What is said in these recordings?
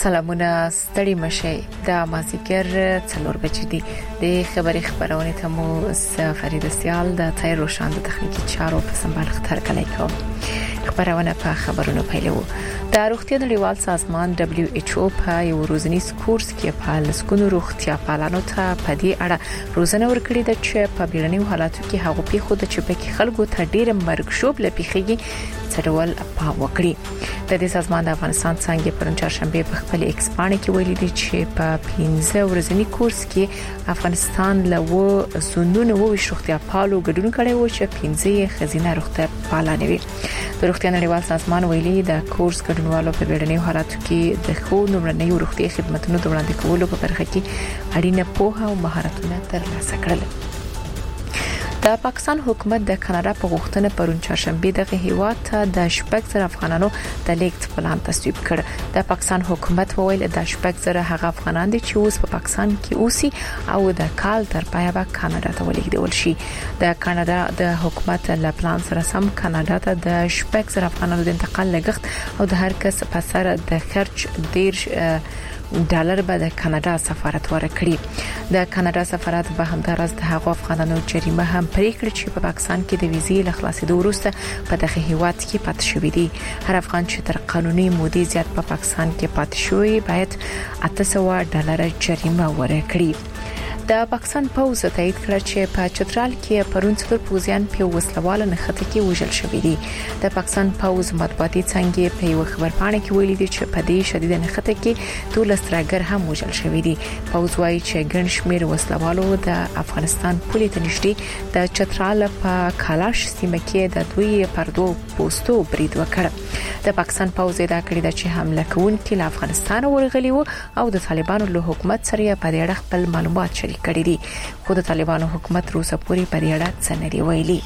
سلامونه ستړي مشي د مازیګر 4 بجې دي د خبري خبرونه ته مو فرید سیال د تیر روشان د تخنیکی چارو په سمبال خطر کلی کوم خبرونه په خبرونو پیلو د روغتیا نړیوال سازمان WHO په یو ورځنی کورس کې په لسکونو روغتیا پالانو ته په دې اړه روزنه ورکړې ده چې په بیړنیو حالاتو کې هغه په خود چې په خلکو ته ډېر مرګ شوب لپیخي څرول پام وکړي د دې سازمان د افغانستان څنګه پرون چهارشنبه په خپل ایکس باندې کې ویلي دي چې په 15 ورځنی کورس کې افغانستان له زونونو روغتیا پالو ګډون کړي و چې 15 خزینه روغتیا پالانه وي د روغتیا نړیوال سازمان ویلي د کورس ګډونوالو په بیړنیو حالاتو کې د خو نمرنۍ روغتي خدماتو د وړاندې کولو په برخه کې اړینه پوهه او مهارتونه ترلاسه کړل د پاکستان حکومت د کاناډا په غوښتنه پرون چهارشنبه دغه هیواد ته د شپږ زره افغانانو د لیږد پلان تصویب کړ د پاکستان حکومت وویل د شپږ زره هغه افغانان دي چې اوس په پاکستان کې اوسي او د کال تر پایه به کاناډا ته ولېږدول شي د کاناډا د حکومت له پلان سره سم کاناډا ته د شپږ زره افغانانو د انتقال لګښت او د هر کس په سر د خرج $10 به د کاناډا سفارت ورکړي د کاناډا سفارت به همدارس د هغو افغانانو جریمه هم پریکړه چې په پاکستان کې د ویزې له خلاصېدو وروسته په دغه هیواد کې پاتې شوی دی هر افغان چې تر قانوني مودې زیات په پاکستان کې پاتې شوی باید $800 جریمه ورکړي د پاکستان پوز تایید کړ چې په چترال کې پرون څلور پوزیان په وسلواله نخته کې وژل شوی دي د پاکستان پوز مطبوعاتي څنګه په یو خبرپاڼه کې ویلي دي چې په دې شدید نخته کې 12 ترګر هم وژل شوی دي پوز وايي چې ګڼ شمېر وسلوالو د افغانستان پولې ته نږدې د چترال په کالاش سیمه کې د دوی پردو پوسټو برید وکړ د پاکستان پوز دا کړی د چې حمله کوونکي له افغانستان ورغلي وو او د طالبانو له حکومت سره په دې اړه خپل معلومات شریک کړي دي خو د طالبانو حکومت روسه پوری په اړه څه نه دی ویلي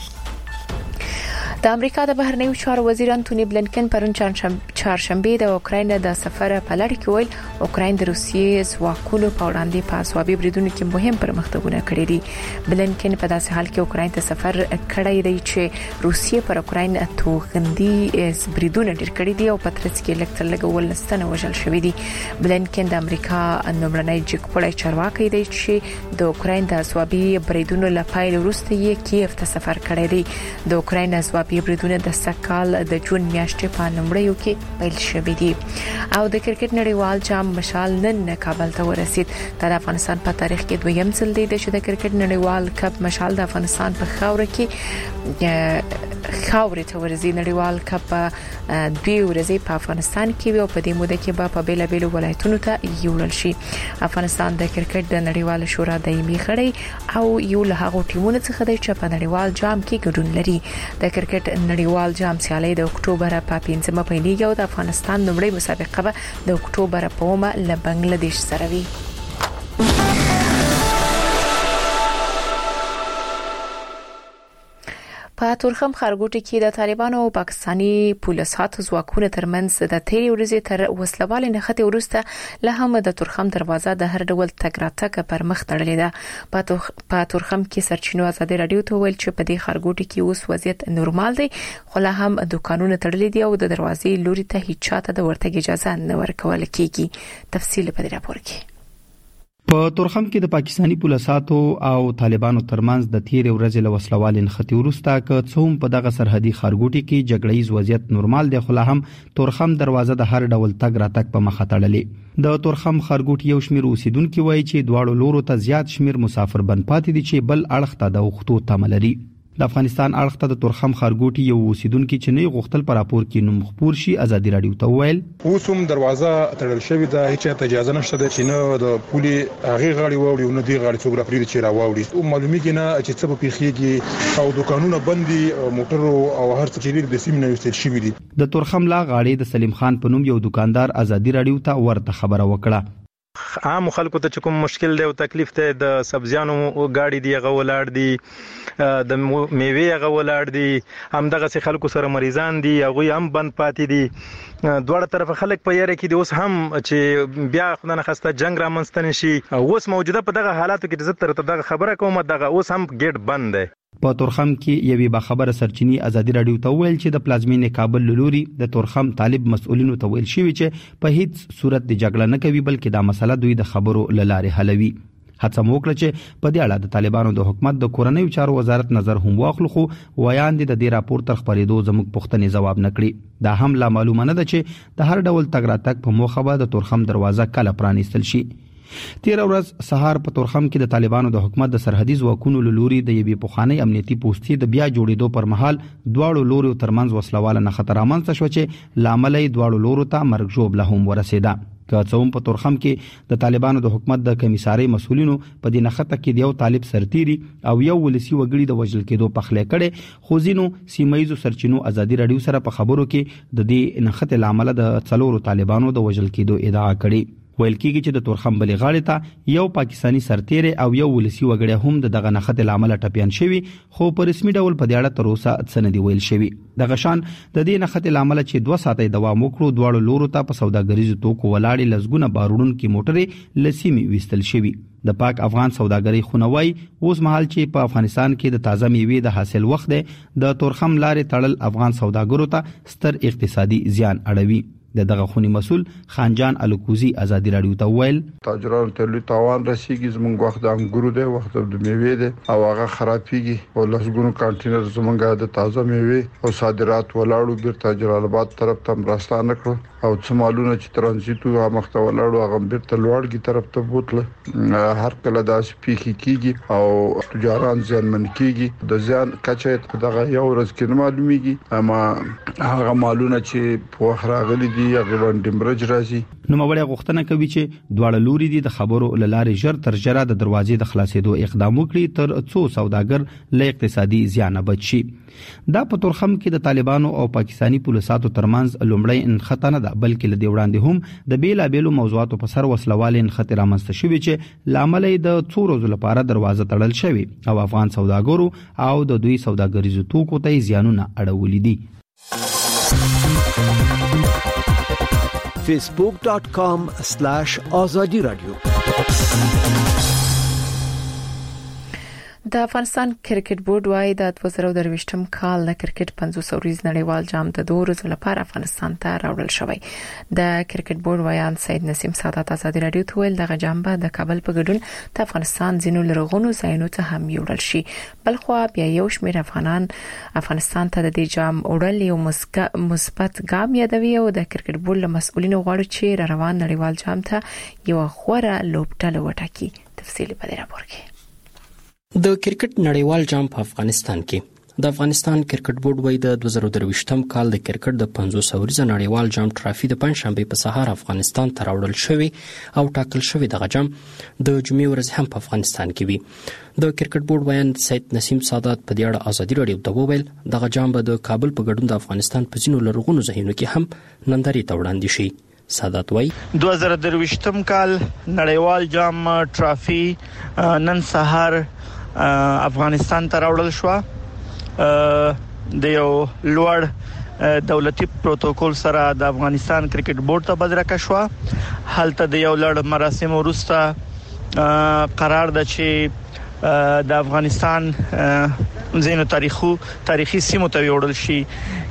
د امریکا د بهرنیو چارو وزیر انټونی بلنکن پرون چهارشنبه د اوکراین د سفر په لړ کې ویل اوکراین د روسیې ځواکونو په وړاندې په اسوابي بریدونو کې مهم پرمختګونه کړي دي بلنکن په داسې حال کې اوکراین ته سفر کړی دی چې روسیې پر اوکراین توغندي بریدونه ډیر کړي دي او په ترڅ کې لکټرلګ ولستانه وژل شوې دي بلنکن د امریکا نومړنۍ جګپړې چارواکي دی چې د اوکراین د اسوابي بریدونو لپاره وروسته یې کیف ته سفر کړی دی د اوکراین اسوابي بریدونه د سکهال د جون میاشتې په لومړیو کې پیل شوې دي او د کرکټ نړیوال جام مشال نن کابل ته ورسید د افغانستان په تاریخ کې دویم ځل دی چې د کرکټ نړیوال کپ مشال د افغانستان په خاور کې خاورې ته ورځي نړیوال کپ دوی ورځي په افغانستان کې او په دې موده کې به په بیلابیلو ولایتونو ته یوړل شي افغانستان د کرکټ د نړیوال شورا دایمي غړی او یو له هغو ټیمونو څخه دی چې په نړیوال جام کې ګډون لري د کرکټ نړیوال جام سیالي د اکتوبر په 15مه پیلېږي او د افغانستان لومړی مسابقه به د اکتوبر په 1مه له بنگلاديش سره وي په تورخم خارګوټي کې د طالبانو او پاکستاني پولیسو ځواکونو ترمنځ د تیری ورځې تر وسلوال نخته ورسته له هم د تورخم دروازه د هر ډول تګ راتګ پر مخ تړلې ده په تورخم کې سرچینو ازادي رادیو ته ویل چې په دې خارګوټي کې اوس وضعیت نورمال دی خو له هم دکانونه تړلې دي او د دروازې لوري ته هیڅ چاته د ورتګ اجازه نه ورکول کیږي تفصیل په دې راپور کې په تورخم کې د پاکستاني پولیسو او طالبانو ترمنځ د تیر ورځې له وسلوال نختی ورسته که څوم په دغه سرحدي خارګوټي کې جګړه‌یز وضعیت نورمال دی خو له هم تورخم دروازه د هر ډول تګ راتګ په مخه تړلې د تورخم خارګوټي یو شمیر اوسیدونکو وایي چې دواړو لورو ته زیات شمیر مسافر بن پاتې دي چې بل اړخ ته د وختو تملري د افغانستان اړخ ته د تورخم خارګوټي یو اوسیدونکو چې نه غوښتل پر راپور کې نوم خبر شي ازادي رادیو ته ویل اوسم دروازه تړل شوې ده هیڅ اجازه نشته چې نه د پولي هغه غاړي ووري او نه دی غاړي څوک راپرید چې راووري او معلومیږي نه چې څه په پیخيږي او دکانونه بندي موټر او هر څه چې د سیمې نه وستل شوې دي د تورخم لا غاړي د سلیم خان په نوم یو دکاندار ازادي رادیو ته ورته خبره وکړه عام خلکو ته کوم مشکل دی او تکلیف ته د سبزیانو گاډي دی غولاړ دی د میوه غولاړ دی هم دغه خلکو سره مریضان دي هغه هم بند پاتې دي دوړ طرف خلک په یاره کې د اوس هم چې بیا خدانه خسته جنگ را منستن شي اوس موجوده په دغه حالاتو کې د زتر ته دغه خبره کوم دغه اوس هم ګیټ بند دی په تورخم کې یوې باخبره سرچینی ازادي رادیو ته ویل چې د پلازمینې کابل لوري د تورخم طالب مسؤلینو ته ویل شوی چې په هیڅ صورت د جګړه نه کوي بلکې دا مسله دوی د خبرو لاره حلوي. هڅه وکړه چې په دې اړه د طالبانو د حکومت د کورنیو چارو وزارت نظر هم واخلو خو ویاند د دې راپور تر خبرېدو زموږ پوښتنې جواب نکړي. دا هم لا معلومه نه ده چې د هر ډول تګ راتګ په موخه به د تورخم دروازه کله پرانیستل شي. تیر ورځ سهار په تورخم کې د طالبانو د حکومت د سرحدي ځواکونو لوري د یوې پخوانی امنیتي پوستې د بیا جوړېدو پر مهال دواړو لورو ترمنځ وسلواله نه خطر رامنځته شو چې لامل یې دواړو لورو ته مرګ ژوبله هم ورسېده. که څوم په تورخم کې د طالبانو د حکومت د کمیساري مسؤلینو په دې نخته کې د یو طالب سرتيري او یو ولسی وګړي د وژل کېدو په خله کړي خو ځینو سیمایزو سرچینو ازادي رادیو سره په خبرو کې د دې نخته لامل د څلورو طالبانو د وژل کېدو ادعا کړي. ویل کېږي چې د تورخم بلې غاړې ته یو پاکستانی سرتیری او یو ولسی وګړی هم دغه نخته لامل ټپيان شوی خو په رسمي ډول په دې اړه تر اوسه څه نه دی ویل شوی. دغه شان د دې نخته لامل چې 2 ساعتې دوام وکړو دواړو لورو ته په سوداګریزو توکو ولاړې لزګونه بارودون کې موټرې لسیمي وستل شوی. د پاک افغان سوداګری خونوي اوس مهال چې په افغانستان کې د تازه میوې د حاصل وخت دی د تورخم لارې تړل افغان سوداګرو ته ستر اقتصادي زیان اړوي. دغه خونی مسول خانجان الکوزی ازادي رادیو ته ویل تاجرانو ته لوی تاوان رسیږي زموږ وخت د انګورو دی وخت د میوې دی او هغه خرابېږي او لسګونو کانټینر زموږ د تازه میوې او صادرات ولاړو بیرته جلال آباد طرف ته راستانه کړ او څه مالونه چې ترانزیت او مخته ولاړو هغه بیرته لوړګي طرف ته بوتله. هر کله دا سپیخي کیږي او تجاران ځانمن کیږي د ځان کچې دغه یو ورځ کې معلومیږي اما هغه مالونه چې په خراغلي هغه باندې مرج راځي. نو موړی غوښتنه کوي چې دواړه لوري دي د خبرو لارې ژر تر ژره د دروازې د خلاصېدو اقدام وکړي تر څو سوداګر له اقتصادي زیان بچ شي. دا په تورخم کې د طالبانو او پاکستانی پولیساتو ترمنځ لومړی انخته نه ده بلکې له دې وړاندې هم د بیلابېلو موضوعاتو په سر وسلواله انخته رامنځته شوې چې لامل یې د څو ورځې لپاره دروازه تړل شوی او افغان سوداګرو او د دوی سوداګریزو توکو ته زیانونه اړولې دي. facebook.com/azadi radio د افغانستان کرکټ بورډ وايي د 2023م کال د کرکټ 500 ورځ نړیوال جام د 2 ورځې لپاره افغانستان ته راوړل شوی. د کرکټ بورډ ویان سید نسیم سادات ازادي رادیو ته ویل دغه جام به د کابل په ګډون د افغانستان ځینو لرغونو ځایونو ته هم یوړل شي. بلخو بیا یو شمېر افغانستان ته د دې جام وړل یو مثبت ګام یادوي او د کرکټ بورډ له مسؤلینو غواړي چې روان نړیوال جام ته یو غوره لوبډله وټاکي. تفصیلی په دې راپور کې. د کرکټ نړیوال جام په افغانستان کې د افغانستان کرکټ بورډ وايي د 2023م کال د کرکټ د 500 ورځې نړیوال جام ټرافي د پنځشنبه په سهار افغانستان ته راوړل شوی او ټاکل شوی دغه جام د جمعې ورځ هم په افغانستان کې وي. د کرکټ بورډ ویان سید نسیم سادات په دې اړه ازادي رادیو ته وویل دغه جام به د کابل په ګډون د افغانستان په ځینو لرغونو ځایونو کې هم نندارې ته وړاندې شي. سادات وايي 2023م کال نړیوال جام ټرافي نن سهار افغانستان ته راوړل شو. د یو لوړ دولتي پروتوکول سره د افغانستان کرکټ بورډ ته بدرکه شو. هلته د یو لړ مراسم وروسته قرار ده چې د افغانستان زینو تاریخي سیمو ته وړل شي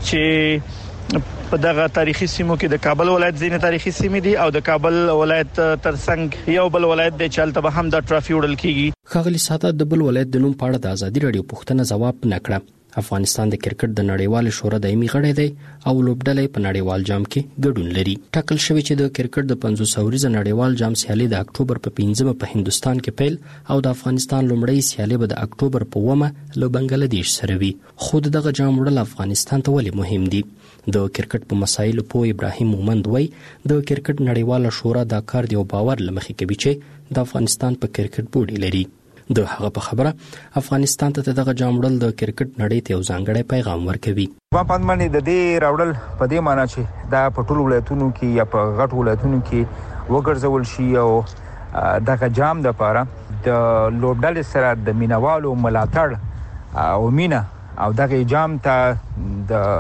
چې په دغه تاریخي سیمو کې د کابل ولایت ځینې تاریخي سیمې دي او د کابل ولایت ترڅنګ یو بل ولایت د چالت به هم د ټرافي وړل کیږي. خاغلی سادات د بل ولایت د نوم په اړه د ازادي رادیو پوښتنه ځواب نکړه. افغانستان د کرکټ د نړیوال شورا دایمي غړی دی او لوبډلې په نړیوال جام کې ګډون لري. ټاکل شوی چې د کرکټ د 500 ورځې نړیوال جام سیالي د اکتوبر په 15 په هندستان کې پیل او د افغانستان لومړی سیالي به د اکتوبر په 1 له بنگلاديش سره وي. خو دغه جام وړل افغانستان ته ولې مهم دي؟ د کرکټ په مسایلو په ابراهیم مومند وای د کرکټ نړیواله شورا د کار دی او باور لمخې کوي چې د افغانستان په کرکټ بورډ لري. د هغه په خبره افغانستان ته دغه جام وړل د کرکټ نړۍ ته یو ځانګړی پیغام ورکوي. په پاندمنې د دې راوړل په دې معنی چې دا په ټولو ولایتونو کې یا په غټ ولایتونو کې وګرځول شي او دغه جام د لپاره د لوبډلې سره د مینوالو ملاتړ او مینا او دغه جام ته د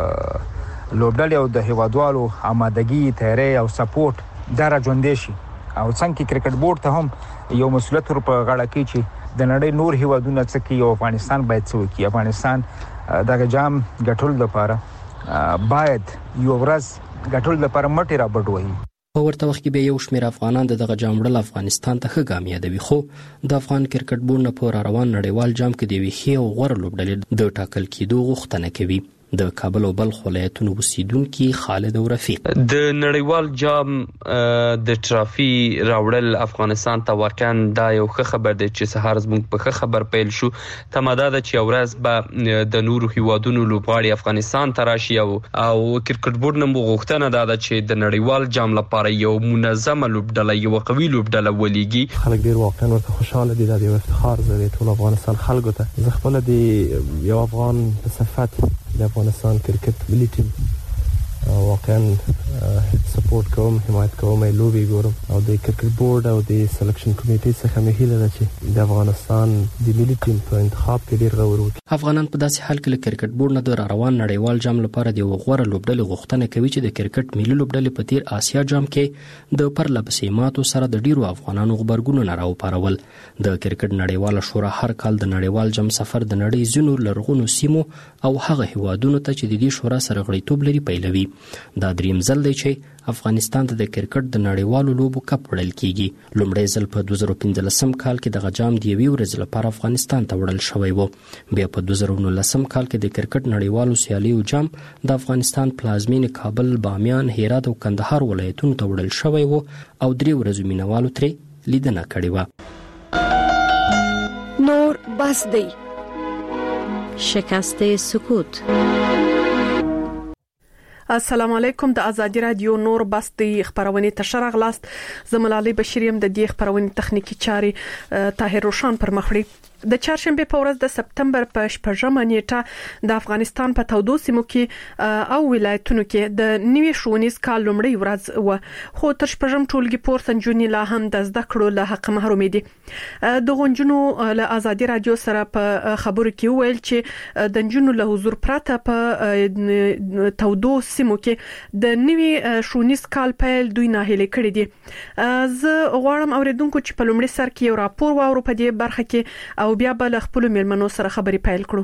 لوبډلې او د هیوادوالو آمادګي تیاری او سپورټ دا راځوندې شي او څنګه کرکټ بورډ ته هم یو مسولیت ور په غاړه کې چې د نړۍ نور هیوادونه څه کوي او افغانستان باید څه وکړي. افغانستان دغه جام ګټل لپاره باید یو ورځ ګټل لپاره مټي را بډوي. په ورته وخت کې به یو شمېر افغانان دغه جام وړل افغانستان ته ښه ګام یادوي، خو د افغان کرکټ بورډ نه په روان نړیوال جام کې د یوې ښې او غوره لوبډلې د ټاکل کېدو غوښتنه کوي. د کابل او بلخ ولایتونو اوسیدونکي خالد او رفیق د نړیوال جام د ټرافي راوړل افغانستان ته واقعا دا یو ښه خبر دی چې سهار زموږ په ښه خبر پیل شو. تماده ده چې ورځ به د نورو هیوادونو لوبغاړي افغانستان ته راشي او کرکټ بورډ نه غوښتنه ده چې د نړیوال جام لپاره یو منظمه لوبډله یو قوي لوبډله ولېږي. خلک ډیر واقعا ورته خوشاله دي. دا یو افتخار دی ټول افغانستان خلکو ته. زه خپل د یو افغان په صفت د افغانستان کرکټ ملي ټیم واقعا سپورټ کوم، حمایت کوم، لوبي ګورم او د کرکټ بورډ او د سلیکشن کمیټې څخه مې هیله ده چې د افغانستان د ملي ټیم په انتخاب کې ډیر غور وکړي. افغانان په داسې حال کې له کرکټ بورډ نه د روان نړیوال جام لپاره د غوړه لوبډلې غوښتنه کوي چې د کرکټ ملي لوبډلې په تیر آسیا جام کې د پرلپسې ماتو سره د ډیرو افغانانو غبرګونونه راوپارول. د کرکټ نړیوال شورا هر کال د نړیوال جام سفر د نړۍ ځینو لرغونو سیمو او هغه هیوادونو ته چې د دې شورا سره غړیتوب لري پیلوي. دا دریم ځل دی چې افغانستان ته د کرکټ د نړیوالو لوبو کپ وړل کیږي. لومړی ځل په 2015 کال کې دغه جام د یوې ورځې لپاره افغانستان ته وړل شوی و. بیا په 2019 کال کې د کرکټ نړیوالو سیالیو جام د افغانستان پلازمینې کابل، بامیان، هرات او کندهار ولایتونو ته وړل شوی و او 3 ورځې مینوالو ترې لیدنه کړې و. نور بس دی. شکست سکوت. السلام علیکم. د ازادي رادیو نور بستی خبرونه تشرغ لاست زملالي بشریم د دې خبرونه تخنیکی چاري طاهر روشان پر مخړي. د چهارشنبه په ورځ د سپتمبر په 8مه نیټه د افغانستان په تودو سیمو کې او ولایتونو کې د نوي ښوونیز کال لومړی ورځ و، خو تر 8م ټولګي پورته نجونې لا هم د زده کړو له حق محروم دي. د غونجونو له ازادي رادیو سره په خبرو کې ویل چې د نجونو له حضور پرته په تودو سیمو کې د نوي ښوونیز کال پیل دوی ناهیلي کړی دي. زه غواړم اوریدونکو چې په لومړي سر کې یو راپور واورو په دې برخه کې او بیا بل خپل میلمنو سره خبرې پیل کړو.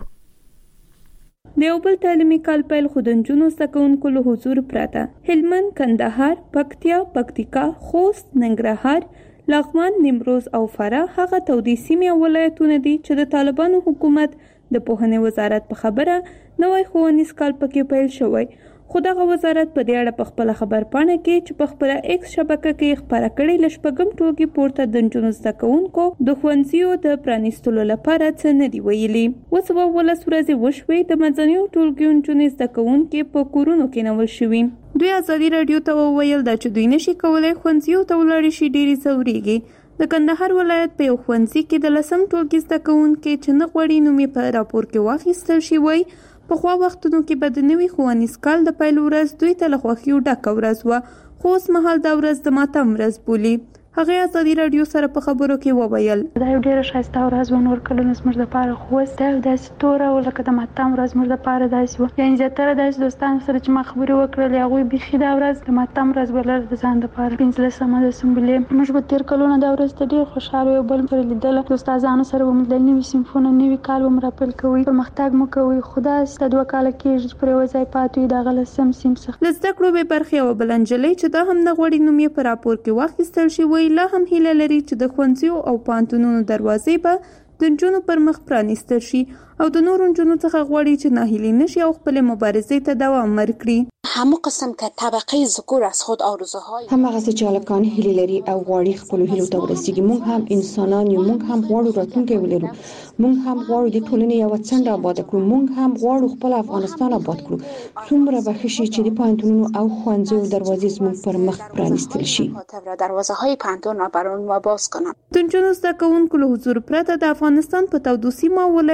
د یو بل تعلیمي کال پیل خودنجونو سکونکو له حضور پراته هلمند، کندهار، پکتیا، پکتیکا، خوست، ننګرهار، لغمان، نیمروز او فراه هغه تودې سیمې ولایتونه دي چې د طالبانو حکومت د پوهنې وزارت په خبره نوې ښوونیز کال پکې پیل شوی. خو دغه وزارت په دې اړه په خپل خبرپاڼه کې چې په خپل ایکس شبکه کې خبره کړې لشپږم ټولګي پورته د نجونو زده کوونکو د ښوونځیو د پرانیستلو لپاره څه نه دی ویلي. اوس 12 ورځې وشوي د مدنیو ټولګیو نجونې زده کوونکي په کورونو کې نیول شوي. دوی ازادي رادیو ته وویل دا چې دوی نشي کولای ښوونځیو ته ولاړ شي ډېری ځوريږي. د کندهار ولایت په یو ښوونځي کې د 10م ټولګي زده کوونکي چې نه غوړي نومې په راپور کې واخیستل شي وای په خوا وختونو کې به د نوي ښوونیز کال د پیل ورځ دوی ته له خوښیو ډکه ورځ وه، خو اوس مهال دا ورځ د ماتم ورځ بولي. هغه ازادي رادیو سره په خبرو کې وویل دا یو ډېر ښایسته ورځ و، نور کلونه زموږ لپاره خو اوس دا یو داسې توره و لکه د ماتم ورځ زموږ لپاره داسې وه. یعنې زیاتره داسې دوستانو سره چې ما خبرې وکړلې هغوی بیخي دا ورځ د ماتم ورځ بلله د ځان لپاره. 15مه د سنبلې موږ به تېر کلونه دا ورځ ته ډېر خوشحاله یو بل پرې لیدله. د استادانو سره به مو د نوي صنفونه نوي کال به مو راپیل کوئ، پرمختګ مو کوئ. خو داسې د 2 کاله کېږي چې پر یوه ځای پاتې وي د هغه 10م صنف څخه. له زده کړو بې برخې یوه بله نجلۍ چې دا هم نه غواړي نوم یې په راپور کې واخیستل شي وایي لا هم هیله لري چې د ښوونځیو او پوهنتونونو دروازې به د نجونو پر مخ پرانیستل شي او د نورو نجونو څخه غواړي چې ناهیلي نشي او خپل مبارزې ته دوام ورکړي. همون قسم که طبقه ذکور از خود آرزوهای هم هغه چې هلکان هیلې لري او غواړي خپل هیلو ته ورسیږي. موږ هم انسانان یو، موږ هم غواړو راتلونکی ولرو، موږ هم غواړو د ټولنې یو څنډه آباد کړو، موږ هم غواړو خپل افغانستان آباد کړو. څومره به ښه شي چې د پوهنتونونو او ښوونځیو دروازې زموږ پر مخ پرانیستل شي. دروازه های پوهنتون را برای ما باز کنند. د نجونو زده کوونکو له حضور پرته د افغانستان په تودو سیمو ولایتونو کې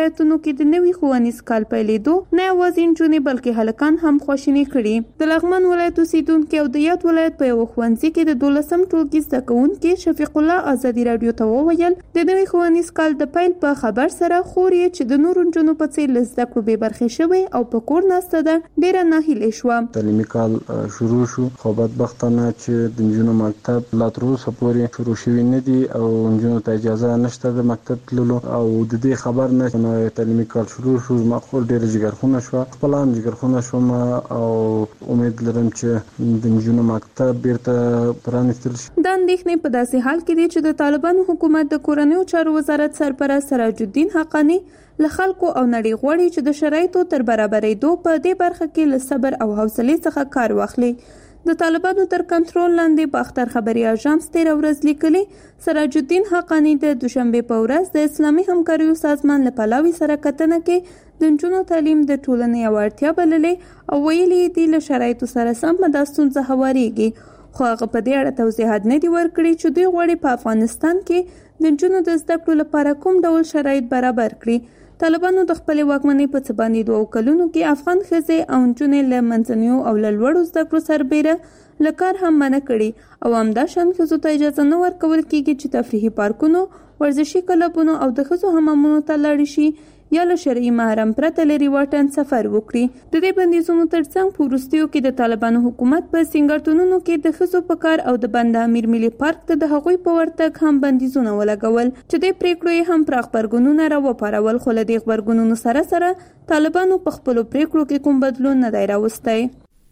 کې د نوي ښوونیز کال پیلېدو نه یوازې نجونې بلکې هلکان هم خوشینی کړي. د لغمان ولایت اوسیدونکو او د یاد ولایت په یو ښوونځي کې د 12م ټولګي زده کوونکي شفیق الله ازادي رادیو ته وویل د نوي ښوونیز کال د پیل په خبر سره خوري چې د نورو نجونو په څیر لزده کړو به برخه شوی او په کور ناسته ده ډیره ناهیلې شو. تعلیمي کال شروع شو خو بدبختانه چې د نجونو مکتب لا تر اوسه پورې شروع شوی نه دی او نجونو ته اجازه نشته د مکتب تللو او د دې خبر نه چې تعلیمي کال شروع شو ما خو ډیره جګرخونه شو خپل هم جګرخونه شوم او امید لرم چې د نجونو مکتب بیرته پرانیستل شي. د اندېښنې په داسې حال کې دی چې د طالبانو حکومت د کورنیو چارو وزارت سرپرست سراج الدین حقانی له خلکو او نړۍ غواړي چې د شرایطو تر برابرېدو په دې برخه کې له صبر او حوصلې څخه کار واخلي. د طالبانو تر کنټرول لاندې په اختر خبري اژانس 13 ورځ لیکلي سراج الدین حقانی د دوشنبه په ورځ د اسلامي همکاریو سازمان له پلاوي سره کتنه کې د نجونو تعلیم د ټولنې یو اړتیا بللې او ویلي دي له شرایطو سره سم د ستونزه هواريږي. خو هغه په دې اړه توضیحات نه دی ورکړي چې دوی غواړي په افغانستان کې د نجونو د زده کړو لپاره کوم ډول شرایط برابر کړي. طالبانو د خپل واکمنۍ په څه باندې 2 کلونو کې افغان ښځې او نجونې له منځنیو او له لوړو زده کړو سربېره له کار هم منع کړي او همدا شان ښځو ته اجازه نه ورکول کېږي چې تفریحي پارکونو، ورزشي کلبونو او د ښځو حمامونو ته لاړ شي یا له شرعي محرم پرته لري واټن سفر وکړي. د دې بندیزونو ترڅنګ په وروستیو کې د طالبانو حکومت په سنگرتونونو کې د ښځو په کار او د بند امیر ملي پارک ته د هغوی په ورتګ هم بندیزونه ولګول چې د پریکړو یې هم پراخ غبرګونونه راوپارول. خو له دې غبرګونونو سره طالبانو په خپلو پریکړو کې کوم بدلون نه دی راوستی.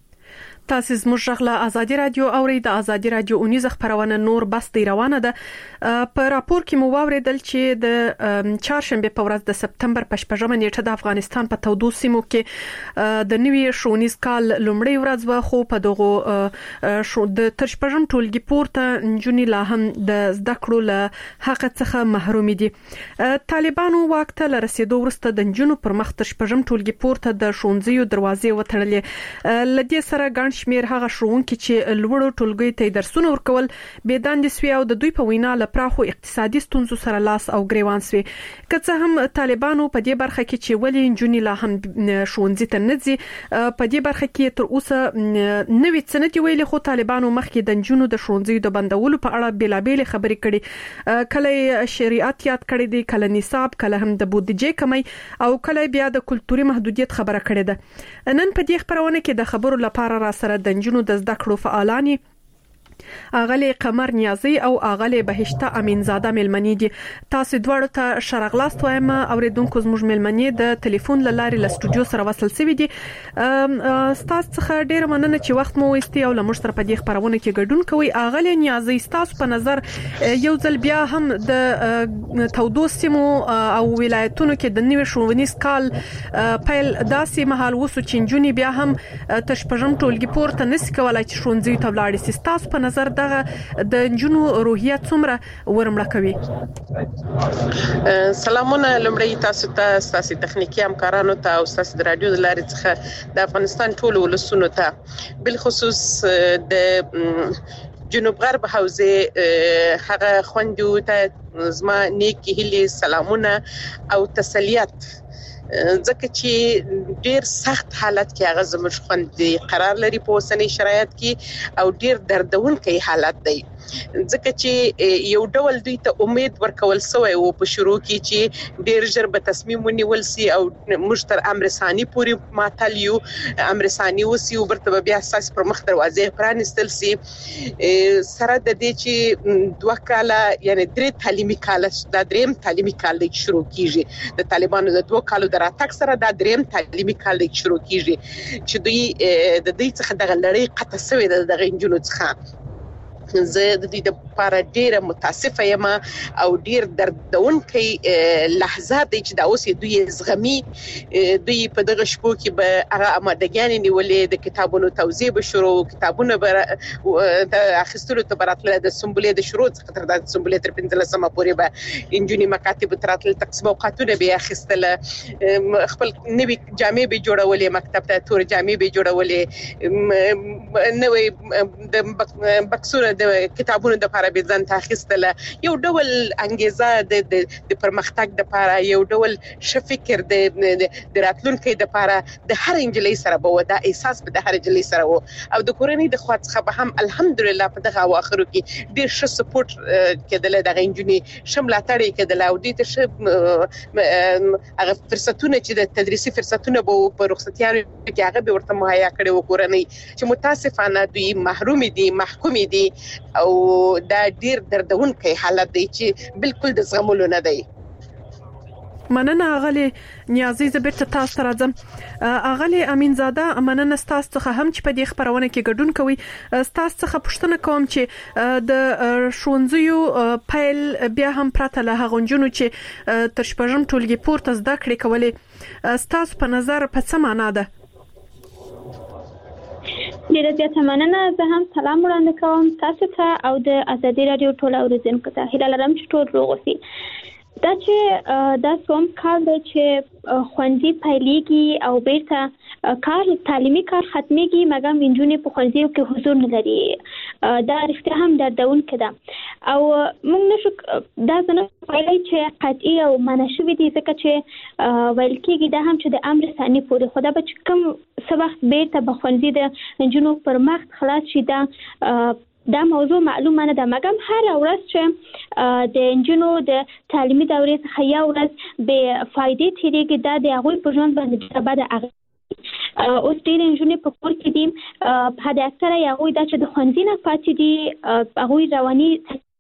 تاسو زموږ غږ ازادي رادیو اوري د ازادي رادیو اونیز خبرونه نور بس دی روانه ده. په راپور کې مو واوریدل چې د چهارشنبه په ورځ د سپتمبر په 8مه نیټه د افغانستان په تودو سیمو کې د نوي ښوونیز کال لومړی ورځ و خو په دغه د تر 8م ټولګي پورته نجونې لا هم د زده کړو له حق څخه محروم دي. طالبانو واک ته رسیدو وروسته د نجونو پر مخ تر 8م ټولګي پورته د ښوونځیو دروازې وتړلې. لدې سره ګڼ شمیر هغه ښوونکي چې لوړو ټولګیو ته درسونه ورکول بې دندې سوي او د دوی په وینا له پراخو اقتصادي ستونزو سره لاس او ګریوان سوي. که څه هم طالبانو په دې برخه کې چې ولې نجونې لا هم ښوونځي ته نه ځي په دې برخه کې تر اوسه نوې څه نه دي ویلي، خو طالبانو مخکې د نجونو د ښوونځیو د بندولو په اړه بېلابېلې خبرې کړي. کله شریعت یاد کړی دی، کله نصاب، کله هم د بودیجې کمی او کله بیا د کلتوري محدودیت خبره کړې ده. نن په دې خبرونه کې د خبرو لپاره را سره د نجونو د زده کړو فعالانی اغلی قمر نیازی او اغلی بهشته امینزاده ملمنی دي. تاسو دواړو ته شرغلاست وایم اوریدونکو زموږ ملمنی د ټلیفون لارې له سټوډیو سره وصل شوی دي. تاسو څخه ډیره مننه چې وخت مو وستي او لمر سره په دې خبرونه کې ګډون کوي. اغلی نیازی تاسو په نظر یو ځل بیا هم د تودو سیمو او ولایتونو کې د نوي ښوونیز کال پیل داسې مهال وسو چې نجونې بیا هم تر 8م ټولګي پورته نس کولای چې ښوونځي ته ولاړ شي. تاسو په نظر دغه د نجونو روحیه څومره ورمړه کوي؟ سلامونه لمړی تاسو ته، تاسو تخنیکی همکارانو ته او تاسو د رادیو د لارې څخه د افغانستان ټولو ولسونو ته، بل خصوص د جنوب غرب حوزه هغه خوندو ته زما نیک هیلې، سلامونه او تسلیت، ځکه چې ډیر سخت حالت کې هغه زموږ خوندې قرار لري په اوسنۍ شرایط کې او ډیر دردونکي حالت دی، ځکه چې یو ډول دوی ته امید ورکول سوی او په شروع کې چې ډیر ژر به تصمیم ونیول سي او موږ تر امر ثاني پورې ماتل یو، امر ثاني وسی او برته بیا اساس پر مخ دروازې پرانستل سي. سره د دې چې 2 کاله یعنی 3 تعلیمي کال دا دریم تعلیمي کال دی شروع کیږي د طالبانو د 2 کالو دراتک سره دا دریم تعلیمي کال دی شروع کیږي چې دوی د دې څخه د لړۍ قطع سوی د غنجونو څخه. زه د دې لپاره ډیره متاسفه یم او ډیر دردونکي لحظات چې دا اوس دوی زغمي. دوی په دغه شپو کې به هغه امادګیان نیولې د کتابونو توزیع به شروع، کتابونه به د اخیستلو ته براتله د سمبولې د شروع څخه تر د سمبولې تر 15مه پورې به انجونی مکاتب تراتل تقسیم اوقاتونه به اخیستل، خپل نوې جامې به جوړولې، مکتب ته تور جامې به جوړولې، نوې د بکسونه د کتابونو د لپاره به ځان تاخیستله یو ډول انګیزه د پرمختګ د لپاره یو ډول شفکر د راتلونکو د لپاره د هر انجلۍ سره به ودا احساس به د هر انجلۍ سره وو او د کورنۍ د خوا څخه به هم الحمدلله په دغه اواخرو کې ډیر ښه سپورټ کېدل د انجونی شملاتړي کېدل او د هغه فرصتونه چې د تدریسي فرصتونه به په رخصتیانو کې هغه به ورته مهیا کړي و کورنۍ چې متاسفانه دوی محروم دي محکوم دي او دا ډیر دردونکي حالت دی چې بالکل د زغملو نه دی. مننه اغلی نیازی زبرت تاسو راځم. اغلی امینزاده مننه تاسو څخه هم چې په دې خبرونه کې ګډون کوي. تاسو څخه پوښتنه کوم چې د شونځیو پیل بیا هم پراته له هغونجونو چې تر شپږم ټولګي پورته زده کړې کولې تاسو په نظر په څه معنا ده؟ ډیره زیاته مننه. زه هم سلام وړاندې کوم تاسو ته او د ازادي رادیو ټول اوریدونکو ته. هیله لرم چې ټول روغ اوسئ. دا چې دا کوم کار دی چې خوندي پیلېږي او بیرته کار تعلیمي کار ختميږي مګر وینځونه په خوندي کې حضور نه لري. دا رښتیا هم دردونکې ده او موږ نشو دا څنګه وایي چې قطعي او منشوي دي ځکه چې ویل کېږي دا هم چې د امر ثاني پورې خدا به کوم څه وخت بیرته به خوندي د جنو پر مخ خلاص شي دا موضوع معلومه نه ده مګر هر ورځ چې د انجنونو د تعلیمي دورې څخه یو ورځ به فائدې تیریږي دا د هغوی په ژوند باندې بعد هغه اوس ډېر انجنونې په کور کې دي په د اکثره هغوی دا چې د ښوونځي نه پاتې دي هغوی رواني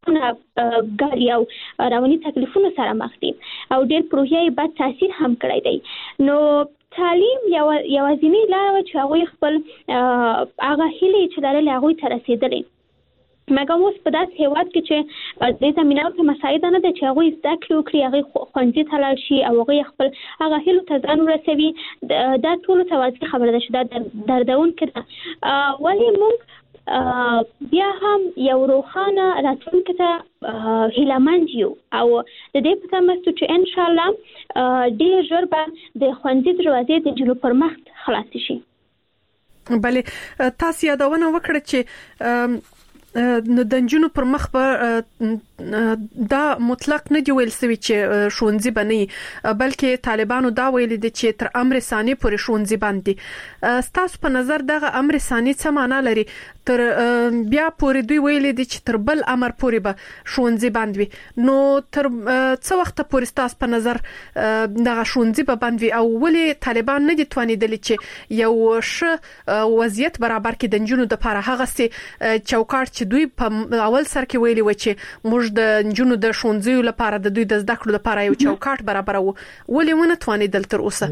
ګاډي او رواني تکلیفونو سره مخ دي او ډېر پروژې بد تاثیر هم کړی دی. نو تعلیم یوازینی لاره چې هغوی خپل هغه هیلې چې لرلې هغوی ته رسېدلې مګر اوس په داسې هېواد کې چې د زمینه ته مساعده نه ده چې هغوی زده کړې وکړي هغوی ښوونځي ته لاړ شي او هغوی خپل هغه هیلو ته ځان ورسوي. دا ټولو ته واضح خبره ده چې دا دردونکې ده. ولې موږ بیا هم یو روښانه راتلونکي ته هیلهمند یو او د دې په تمه چې انشاءالله ډېر ژر به د ښوونځي دروازې د جلو پر مخ خلاصې شي. بلې تاسو یادونه وکړه چې نو د انجونو پر مخ به دا مطلق نه دی ویل سوي چې شونځي بنئ بلکې طالبانو دا ویل دي چې تر امر ثاني پورې شونځي باندې. تاسو په نظر دغه امر ثاني څه معنا لري؟ تر بیا پورې دوی ویل دي چې تر بل امر پورې به شونځي باندې نو تر څه وخت پورې تاسو په نظر دغه شونځي به باندې او ولې طالبان نه دي توانیدل چې یو ښه وضعیت برابر کړي د انجونو د لپاره هغه سي چوکاټ چې دوی په اول سر کې ویلي و چې موږ د جنونو د شونځیو لپاره د دوی د زده کړو لپاره یو چوکاټ برابرو ولې ونه توانیدل تر اوسه؟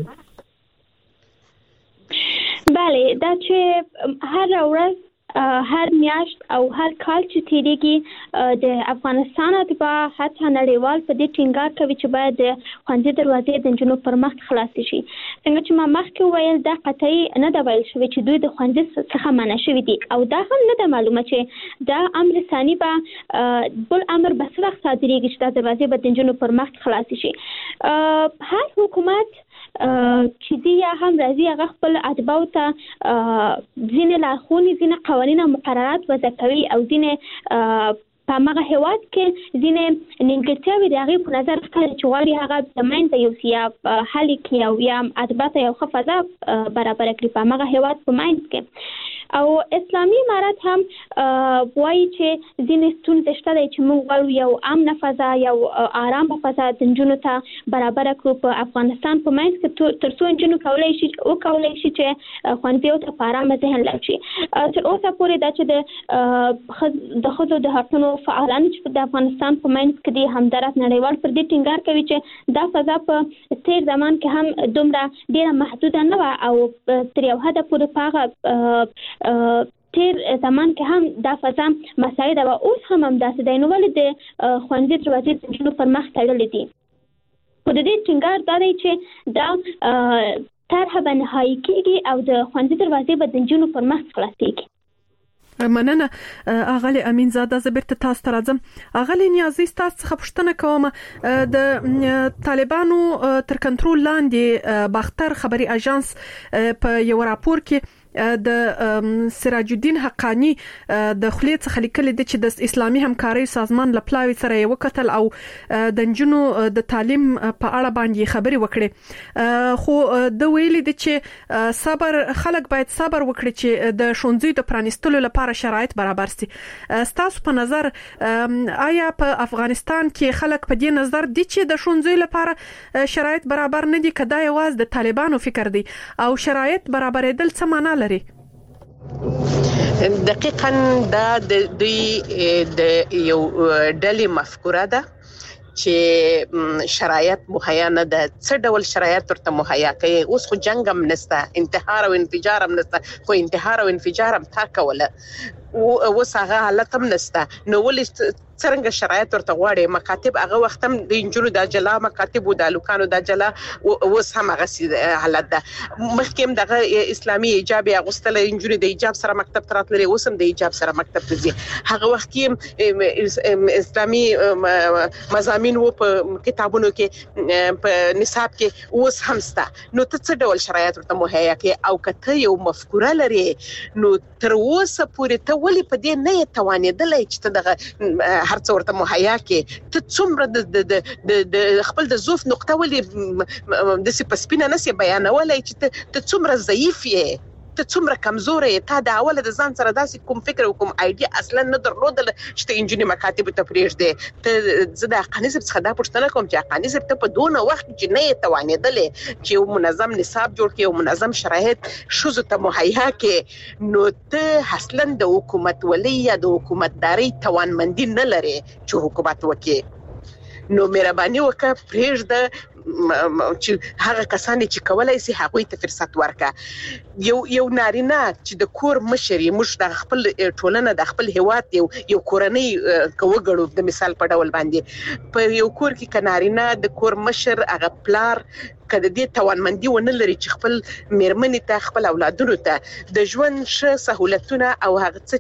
بله دا چې هر ورځ هر میاشت او هر کال چې تیریږي د افغانستان اتباع حتی نړیوال په دې ټینګار کوي چې باید د ښوونځي دروازې د نجونو پر مخ خلاصې شي. څنګه چې ما مخکې ویل دا قطعي نه ده ویل شوی چې دوی د ښوونځي څخه منع شوي دي او دا هم نه ده معلومه چې دا امر ثاني به بل امر به څه وخت صادریږي چې دا دروازې به د نجونو پر مخ خلاصې شي. هر حکومت چې دی یا هم راځي هغه خپل اتباعو ته ځینې لارښوونې ځینې قوانین او مقررات وضع کوي او ځینې په هغه هېواد کې ځینې نیمګړتیاوې د هغې په نظر ښکاري چې غواړي هغه د منځه یوسي یا حل کړي او یا اتباع ته یو ښه فضا برابره کړي په هغه هېواد په منځ کې. او اسلامي امارات هم وایي چې ځینې ستونزې شته دی چې موږ غواړو یو امنه فضا یو آرامه فضا د نجونو ته برابره کړو په افغانستان په منځ کې تر څو نجونو وکولی شي چې ښوونځیو ته په ارامه ذهن لاړ شي. تر اوسه پورې دا چې د ښځو د حقونو فعالان چې د افغانستان په منځ کې دي همدارس نړیوال پر دې ټینګار کوي چې دا فضا په تیر زمان کې هم دومره ډېره محدوده نه وه او تر یو حده پورې په هغه تیر زمان کې هم دا فضا مساعده و اوس هم همداسې دی. نو ولې د ښوونځي دروازې د نجونو پر مخ تړلې دي؟ خو د دې ټینګار دا دی چې دا طرحه به نهایي کېږي او د ښوونځي دروازې به د نجونو پر مخ خلاصېږي. مننه اغلی امینزاده زبرت تاسو ته راځم. اغلی نیازی تاسو څخه پوښتنه کوم د طالبانو تر کنټرول لاندې باختر خبري اژانس په یو راپور کې د سراج الدین حقانی د خلیت څخه لیکل دي چې د اسلامي همکارۍ سازمان لپلاوي سره یو کتل او د جنونو د تعلیم په اړه باندې خبري وکړي خو د ویلي دي چې صبر خلک باید صبر وکړي چې د شونځي د پرانستلو لپاره شرایط برابر سي. ستاسو په نظر آیا په افغانستان کې خلک په دې نظر دي چې د شونځي لپاره شرایط برابر نه دي کدا یواز د طالبانو فکر دی او شرایط برابرېدل څه معنا لري؟ دقیقاً دا د یو ډلې مفکوره ده چې شرایط مهیا نه ده. څه ډول شرایط ورته مهیا کوي؟ اوس خو جنگ هم نشته، انتحار او انفجار هم نشته، خو انتحار او انفجار هم تا کوله اوس هغه حالت هم نشته. نو ولې څنګه شرایط ورته غواړي؟ مکاتب هغه وخت هم د انجونو د جلا مکاتب او د لوکانو د جلا اوس هم هغه حالت ده. مخکې هم دغه اسلامي حجاب اغوستل انجونو د حجاب سره مکتب تراتلري، اوس هم د حجاب سره مکتب ته ځي. هغه وخت کې اسلامي مضامین و په کتابونو کې په نصاب کې اوس هم سته. نو ته څه ډول شرایط ورته مهیا کوي؟ او کته یو مفکوره لري نو تر اوسه پورې ته ولې په دې نه توانېدلې چې ته دغه هر څه ورته مهیا کې؟ ته څومره د خپل د ضعف نقطه ولې د سپسپینه نسې بیانولای چې ته څومره ضعیف یې، ته څومره کمزور یې؟ تا د اوله د ځان سره داسې کوم فکر او کوم آیډیا اصلا نه درلودل چې ته انجینری مکاتب ته پریږدې. ته زه د حقانیزب څخه دا پوښتنه کوم چې حقانیزب ته په دونه وخت کې نه توانېدلې چې یو منظم نصاب جوړ کړي او منظم شرایط شوزو ته مهیا کې، نو ته اصلا د حکومت ولی یا د حکومتداري توانمندي نه لري چې حکومت وکړي. نو مهرباني وکړه پریږده چې هغه کسان چې کولای شي هغه ته فرصت ورکړه. یو نارینه چې د کور مشري موږ د خپل ټولنه د خپل هیواد یو کورنۍ کوګړو د مثال په ډول باندې په یو کور کې کنارینه د کور مشر هغه پلار کله دې توانمندي ونه لري چې خپل میرمنې ته خپل اولادونو ته د ژوند ښه سہولتونه او هغه څه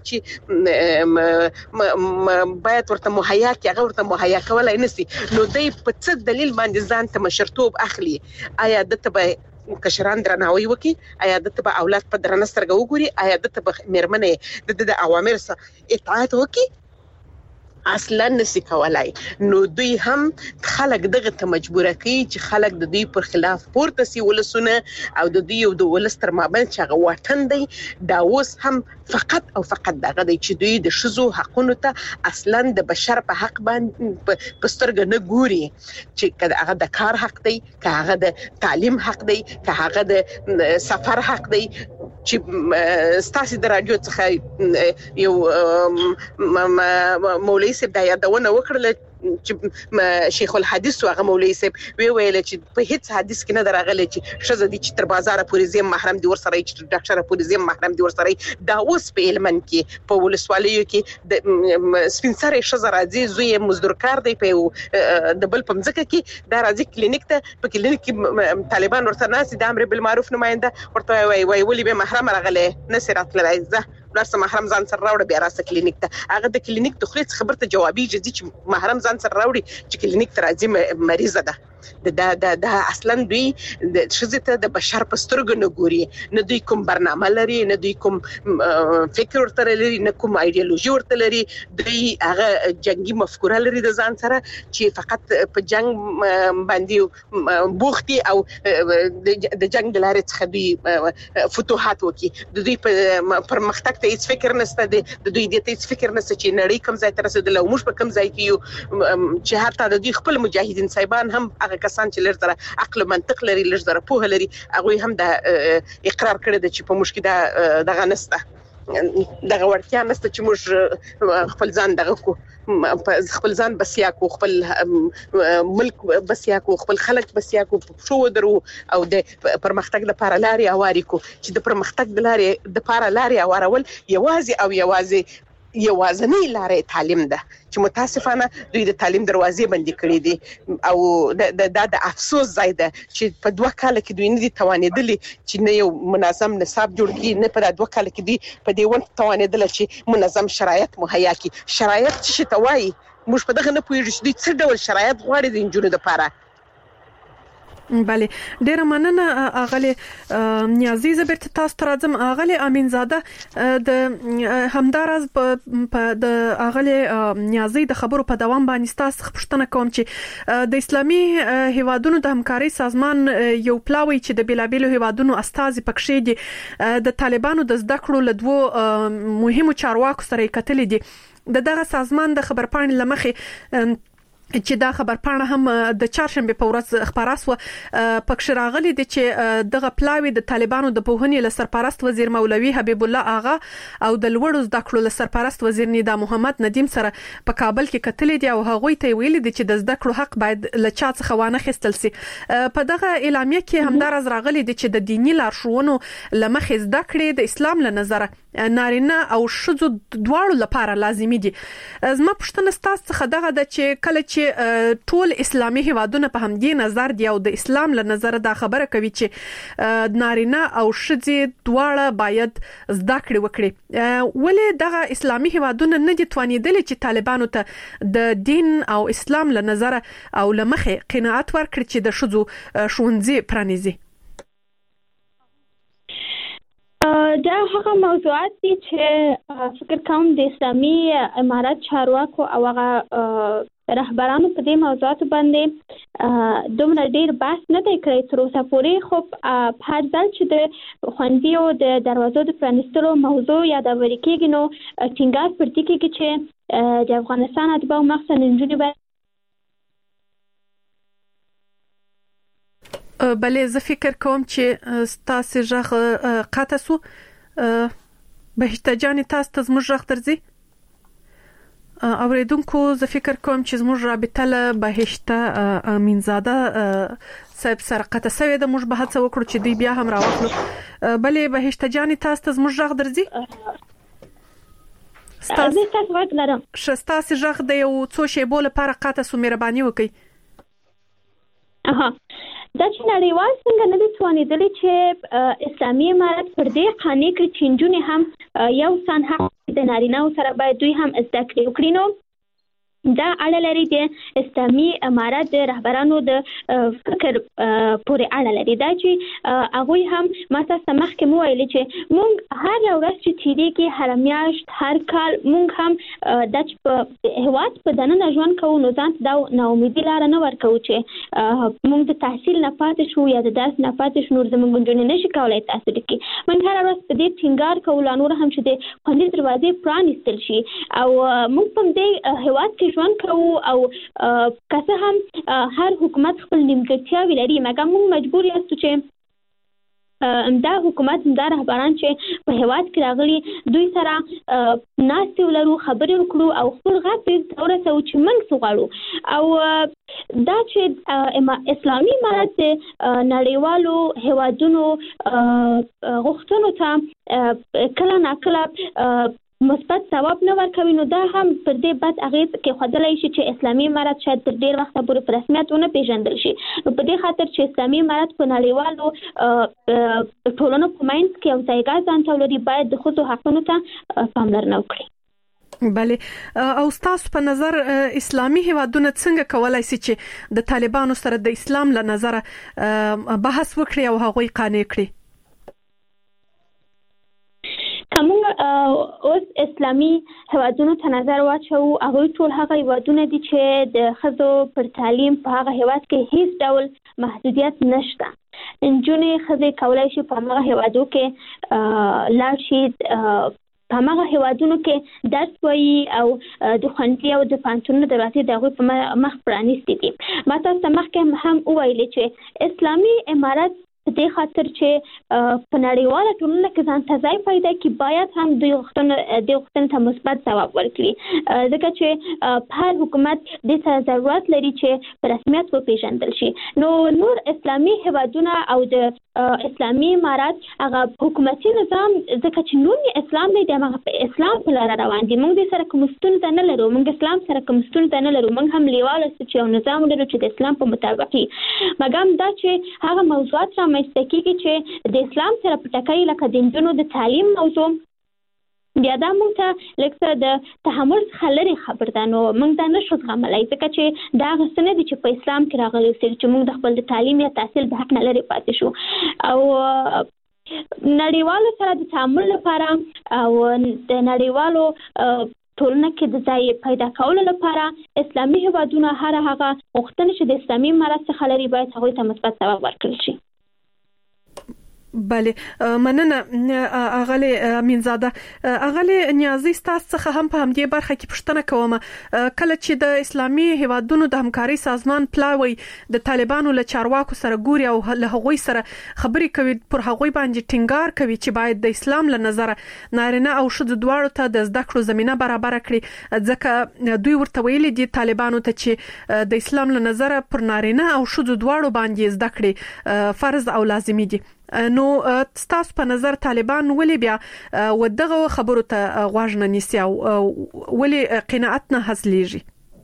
چې باید ورته مهیا کړي هغه ورته مهیا کولای نشي، نو دوی په څه دلیل باندې ځان ته مشرتوب اخلي؟ آیا د ته کشران درناوی وکي؟ آیا د ته اولاد په درنه سترګه وګوري؟ آیا د ته میرمنې د اوامر سره اطاعت وکي؟ اصلا نسی کولای. نو دوی هم خلک دغه ته مجبور کوي چې خلک د دوی پر خلاف پورته سي ولسونه او د دوی او د ولستر مابین چې هغه واټن دی دا اوس هم فقط او فقط دغه دی چې دوی د شذو حقونو ته اصلا د بشر په حق باندې په سترګه نه ګوري چې هغه د کار حق دی، که هغه د تعلیم حق دی، که هغه د سفر حق دی. چې ستاسو د رادیو څخه یو مولوی صاحب دا یادونه وکړله چې شیخ الحدیث هغه مولوی صاحب ویل چې په هیڅ حدیث کې نه درغلي چې شزه دي چې تر بازار پورې زم محرم دي ورسره چې ډاکټر پورې زم محرم دي ورسره. دا اوس په علمن کې په ولسوالیو کې د سپینسره شزه راځي زوی مزدور کار دی په د بل په ځکه کې دا راځي کلینیک ته، په کلینیک کې طالبان ورته ناس د امر بالمعروف نماینده ورته وای ولي به محرم راغله نصرت لایزه ورسره محرم ځان سره راوړ بیا راسته کلینیک ته. هغه د کلینیک د خلیت خبرته جوابي جدي چې محرم ځان سره راوړي چې کلینیک ته راځي مریضه ده. دا اصلا دوی د شزته د بشر په سترګو نه ګوري، نه دوی کوم برنامه لري، نه دوی کوم فکر ورته لري، نه کوم ایدئولوژي ورته لري. دوی هغه جنگي مفکوره لري د ځان سره چې فقط په جنگ باندې بوختي او د جنگ د لارې څخه دوی فتوحات وکي. د دوی پر مختک ته هیڅ فکر نشته دی، د دوی د هیڅ فکر نشته چې نړۍ کوم ځای ته رسیدل او موږ په کوم ځای کې یو، چې حتی د دوی خپل مجاهدین صاحبان هم هغه کسان چې لږ زره عقل منطق لري، لږ زره پوهه لري، هغه هم د اقرار کړی دی چې په موږ کې دغه نشته، دغه ورتیا نشته چې موږ خپل ځان دغه کو، خپل ځان بسیا کو، خپل ملک بسیا کو، خپل خلک بسیا کو، شو درو او د پرمختګ لپاره لاري اواري کو. چې د پرمختګ د لاري د لپاره لاري اوارول یوازې یوازنی لارې تعلیم ده چې متاسفانه دوی د تعلیم دروازې بندې کړې دي او د افسوس ځای ده چې په 2 کال کې دوی نه دي توانېدلي چې نه یو منظم نصاب جوړ کړي، نه په 2 کال کې دوی په دې ونه توانېدل چې منظم شرایط مهیا کړي. شرایط څه ته وایي؟ موږ په دغه نه پوهیږو چې دوی څه ډول شرایط غواړي د انجونو لپاره. بله ډیره مننه اغلی نیازي زبرت تاسو ته راځم اغلی امین زاده د همدارز په د اغلی نیازي د خبرو په دوام باندې تاسو پوښتنه کوم چې د اسلامي هیوادونو د همکاري سازمان یو پلاوی چې د بیلابیلو هیوادونو استازي پکښې دي د طالبانو د زده کړو له دوو مهمو چارواکو سره کتلې دي دغه سازمان د خبرپاڼې لمخې چې دا خبرپاڼه هم د چهارشنبه په ورځ خبره سو پکښ راغلي دي چې دغه پلاوی د طالبانو د پوهنې له سرپرست وزیر مولوي حبیب الله آغا او د لوړو زده کړو له سرپرست وزیر ندا محمد ندیم سره په کابل کې کتلې دي او هغه ته ویلي دي چې د زده کړو حق باید له چا څخه وانه خستل سي په دغه اعلامیه کې همدارز راغلي دي چې د دینی لارښوونو لمخې زده کړې د اسلام له نظر نارینه او ښځو دواړو لپاره لازمي دي زما پوښتنه ستاسو څخه دغه د چې کله چې ټول اسلامي هیوادونه په همدې نظر دي او د اسلام له نظر دا خبره کوي چې نارینه او ښځې دواړه باید زده کړې وکړي ولې دغه اسلامي هیوادونه نه دي توانیدل چې طالبانو ته د دین او اسلام له نظر او لمخې قناعت ورکړي چې د ښځو ښوونځي پرانیزي دا هغه موضوعات دي چې فکر کوم د اسلامي امارات چارواکو او هغه رهبرانو په دې موضوعات باندې دومره ډیر بحث نه دی کړی تر اوسه پورې خو هر ځل چې د خوندیو د دروازو د پرانیستلو موضوع یادول کېږي نو ټینګار پر دې کېږي چې د افغانستان اتباع مخصوصا نجونې باید بلې زه فکر کوم چې ستاسو ژغ قاطع سو بهشته جان تاسو ته زموږ ژغ درځي اوریدونکو زه فکر کوم چې زموږ رابطه له بهشته امینزاده صاحب سره قاطع سوی د موږ به هڅه وکړو چې دی بیا هم راوخلو بلې بهشته جان تاسو ته زموږ ژغ درځي تاسو وخت لرم شستاسو ژغ د یو څو شیبو لپاره قاطع سو مهرباني وکړئ دا چې نړیوال څنګه نه دي توانېدلي چې اسلامي امارت پر دې قانع کړي چې نجونې هم یو سان حق د نارینه‌و سره باید دوی هم زده کړې وکړي نو دا اړه لري د اسلامي امارت د رهبرانو د فکر پورې اړه لري دا چې هغوی هم ما تاسو مخکې مو ویلي چې موږ هر ورځ چې تیریږي هر میاشت هر کال موږ هم د هیواد په دننه ژوند کوو نو ځان دا ناامیدي لاره نه ورکوو چې موږ د تحصیل نه پاتې شو یا د درس نه پاتې شو نور زموږ نجونې نشي کولی تحصیل وکړي موږ هر ورځ په دې ټینګار کوو لا نور هم چې د خوندي دروازې پرانیستل شي او موږ په دې هیواد کې ژوند کوو او که څه هم هر حکومت خپل نیمګړتیاوې لري مګر موږ مجبور یاستو چې دا حکومت دا رهبران چې په هیواد کې راغلي دوی سره ناستې ولرو خبرې وکړو او خپل غږ ته ورسوو چې موږ څه غواړو او دا چې اسلامي امارت نړیوالو هیوادونو غوښتنو ته کله ناکله مثبت ثواب نه ورکوي نو دا هم پر دې بد اغیز کې خدای شي چې اسلامي امارت شاید تر ډیر وخت پورې په رسمیت ونه پیژندل شي نو په دې خاطر چې اسلامي امارت په نړیوالو ټولنو په منځ کې یو ځای ځان ته لري باید د ښځو حقونو ته پاملرنه وکړي بله او تاسو په نظر اسلامي هیوادونه څنګه کولای شي چې د طالبانو سره د اسلام له نظر بحث وکړي او هغوی قانع کړي کوم اوس اسلامي هیوادونو ته نظر واچو هغه ټول هغه هیوادونه دي چې د ښځو پر تعلیم په هغه هیواد کې هیڅ ډول محدودیت نشته نجونې ښځې کولای شي په هغه هیوادو کې لاړ شي په هغه هیوادونو کې درس وایي او د ښوونځي او د پوهنتونونو دروازې د هغوی په مخ پرانیستې دي ما تاسو ته مخکې هم وویلې چې اسلامي امارت په دې خاطر چې په نړیواله ټولنه کې ځان ته ځای پیدا کړي باید هم دوی غوښتنې ته مثبت ځواب ورکړي ځکه چې هر حکومت دې ته ضرورت لري چې په رسمیت وپېژندل شي نو نور اسلامي هیوادونه او د اسلامي امارات هغه حکومتي نظام ځکه چې نوم یې اسلام دی د هغه په اسلام په لاره روان دي موږ دې سره کوم ستونزه نه لرو موږ اسلام سره کوم ستونزه نه لرو موږ هم لیواله چې یو نظام لرو چې د اسلام په مطابق مګر دا چې هغه موضوعات رامنځته کېږي چې د اسلام سره په ټکر لکه د نجونو د تعلیم موضوع بیا دا موږ ته لکه د تحمل څخه لري خبر ده. نو موږ دا نشو زغملای ځکه چې دا هغه څه نه دي چې په اسلام کې راغلي چې موږ د خپل تعلیم یا تحصیل په حق نه لري پاتې شو. او نړیوالو سره د تعامل لپاره او د نړیوالو ټولنه کې د ځای پیدا کولو لپاره اسلامي هیوادونه هر هغه غوښتنې چې د اسلامي امارت څخه لري باید هغوی ته مثبت ځواب ورکړل شي. بله مننه اغلی امینزاده. اغلی نیازی ستاسو څخه هم په همدې برخه کې پوښتنه کوم. کله چې د اسلامي هیوادونو د همکاري سازمان پلاوی د طالبانو له چارواکو سره ګوري او له هغوی سره خبرې کوي، پر هغوی باندې ټینګار کوي چې باید د اسلام له نظر نارینه او ښځو دواړو ته د زده کړو زمينه برابر کړي، ځکه دوی ورته ویلي دي طالبانو ته چې د اسلام له نظر پر نارینه او ښځو دواړو باندې زده کړي فرض او لازمي دي. نو تاسو په نظر طالبان ولې بیا ودغه خبرو ته غوږ نه نیسي او ولې قناعت نه حاصلېږي؟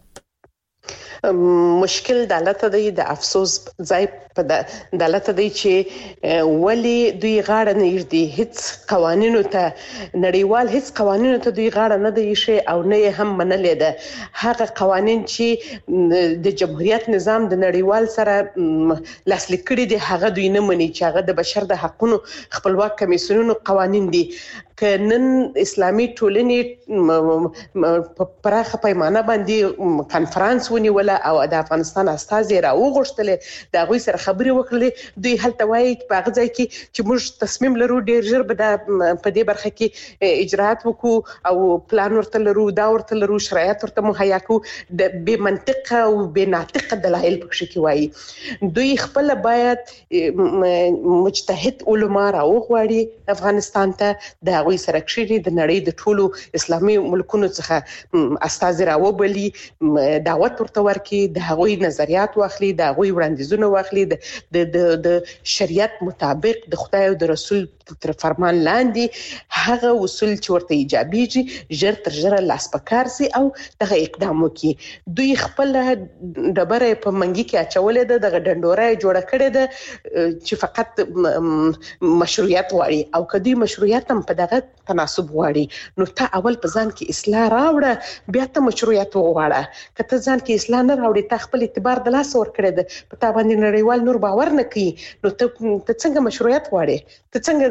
مشکل دالته دی د افسوس ځای په دالته دی چې ولی دوی غاړه نه یږدي هیڅ قوانینو ته، نړیوال هیڅ قوانینو ته دوی غاړه نه دی شي او نه هم منلې ده. هغه قوانین چې د جمهوریت نظام د نړیوال سره لاسلیک کړي دي هغه دوی نه مني، چې هغه د بشر د حقوقو خپلواک کمیسیونونو قوانین دي. کنن اسلامي ټولنې په پراخه پیمانه باندې کانفرنس ونیوله او د افغانستان استازي راوغښتل د غوي سره خبرې وکړلې. دوی هلته وایي په هغه ځای کې چې موږ تصمیم لرو ډیر ژر به په دې برخه کې اجراءات وکړو او پلان ورته لرو، دا ورته لرو، شرایط ورته مهیا کوو. د بې منطقه او بې ناطقه دلایل پکې کې وایي. دوی خپل باید مجتهد علما راوغواړي افغانستان ته، د هغوی سره کښېني، د نړۍ د ټولو اسلامي ملکونو څخه استازي راوبلي، دعوت ورته ورکړي، د هغوی نظریات واخلي، د هغوی وړاندیزونه واخلي، د شریعت مطابق د خدای او د رسول تر فرمان لاندې هغه اصول چې ورته ایجابيږي ژر تر ژره لاس پکار سي او دغه اقدام وکړي. دوی خپل ډبره په منګي کې اچولې ده، دغه ډنډوره جوړه کړې ده چې فقط مشروعیت غواړي. او کدی مشروعیت هم په دغه تناسب غواړي نو ته اول په ځان کې اصلاح راوړه، بیا ته مشروعیت وغواړه. کته ځان کې اصلاح نه راوړي، ته خپل اعتبار د لاس ور کړې ده، په تا باندې نړیوال نور باور نه کوي، نو ته څنګه مشروعیت غواړي؟ ته څنګه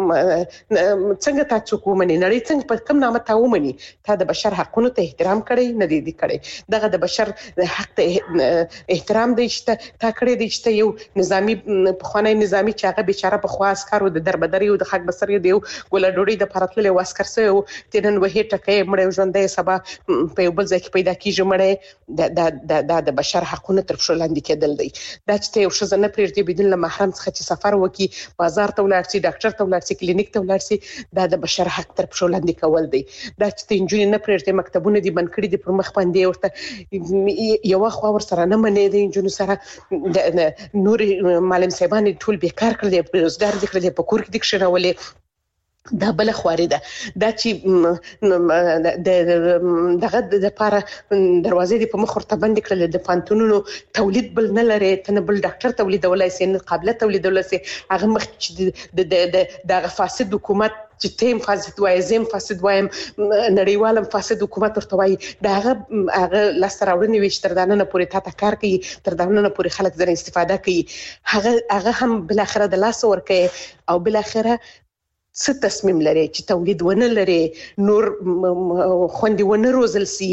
تاسو کومني نړۍ څنګه په کوم نامه تا ومني؟ تا د بشر حقونو ته احترام کړی نه دی کړی. دغه د بشر حق ته احترام دی چې تا کړی دی چې یو نظامی پخوانی نظامی چې هغه بیچاره په خوا عسکرو د دربدري او د خاک بسر دی ګول ډوډۍ د پراتلې واسکر سو تنن وهي ټکې مړ ژوندې سبا په یو بل ځای کې پیدا کیږي مړ د بشر حقونو تر پښو لاندې کېدل دی. دا چې یو شزه نه پریږدي بدون له محرم څخه چې سفر وکي، بازار ته ولاړ شي، ډاکټر ته ولاړ شي، کلینیک ته ولاړ شي، دا د بشر حق تر پښو لاندې کول دی. دا چې انجونی نه پریږدي مکتبونه دي بند کړي دي پر مخ باندې ورته یو خو ور سره نه منې دي انجونی سره نور معلم صاحبان ټول بیکار کړل، روزګار دي کړل، په کور کې دي کښنولې. دا بل خواري ده. دا چې دغه د لپاره دروازې د په مخ ورته بند کړل، د پانتونونو تولید بل نه لري، تنه بل ډاکټر تولیدولای سي، نه قابلیت تولیدولای سي. هغه مخ چې د فاسد حکومت چې تیم فاسد وای، زم فاسد وایم، نړیوالم فاسد حکومت ورته وای، دا هغه لاسته راوړنې وي چې تر دانه پورې تا کار کوي، تر دانه پورې خلک زره استفاده کوي. هغه هم بل اخره د لاس ورکه او بل اخره څه تصمیم لري چې تولید ونه لري، نور خوندې ونه روزل سي.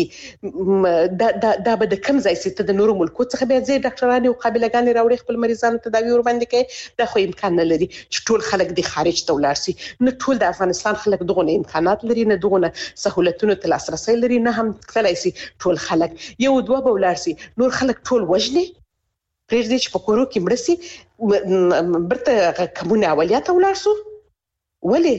دا به د کم ځای سي ته د نورو ملکو څخه بیا ځای ډاکټرانو او قابلګانې راوړي خپل مریضانو تداوی ور باندې کوي. دا خو امکان نه لري چې ټول خلک د خارج ته ولاړ سي. نه ټول د افغانستان خلک دغه امکانات لري، نه دغه سہولتونو ته لاسرسي لري، نه هم تلای سي ټول خلک. یو دوه به ولاړ سي، نور خلک ټول وژني پرېږدي چې په کورو کې مړ سي، برته کومه عملیات ولاړ سو. ولی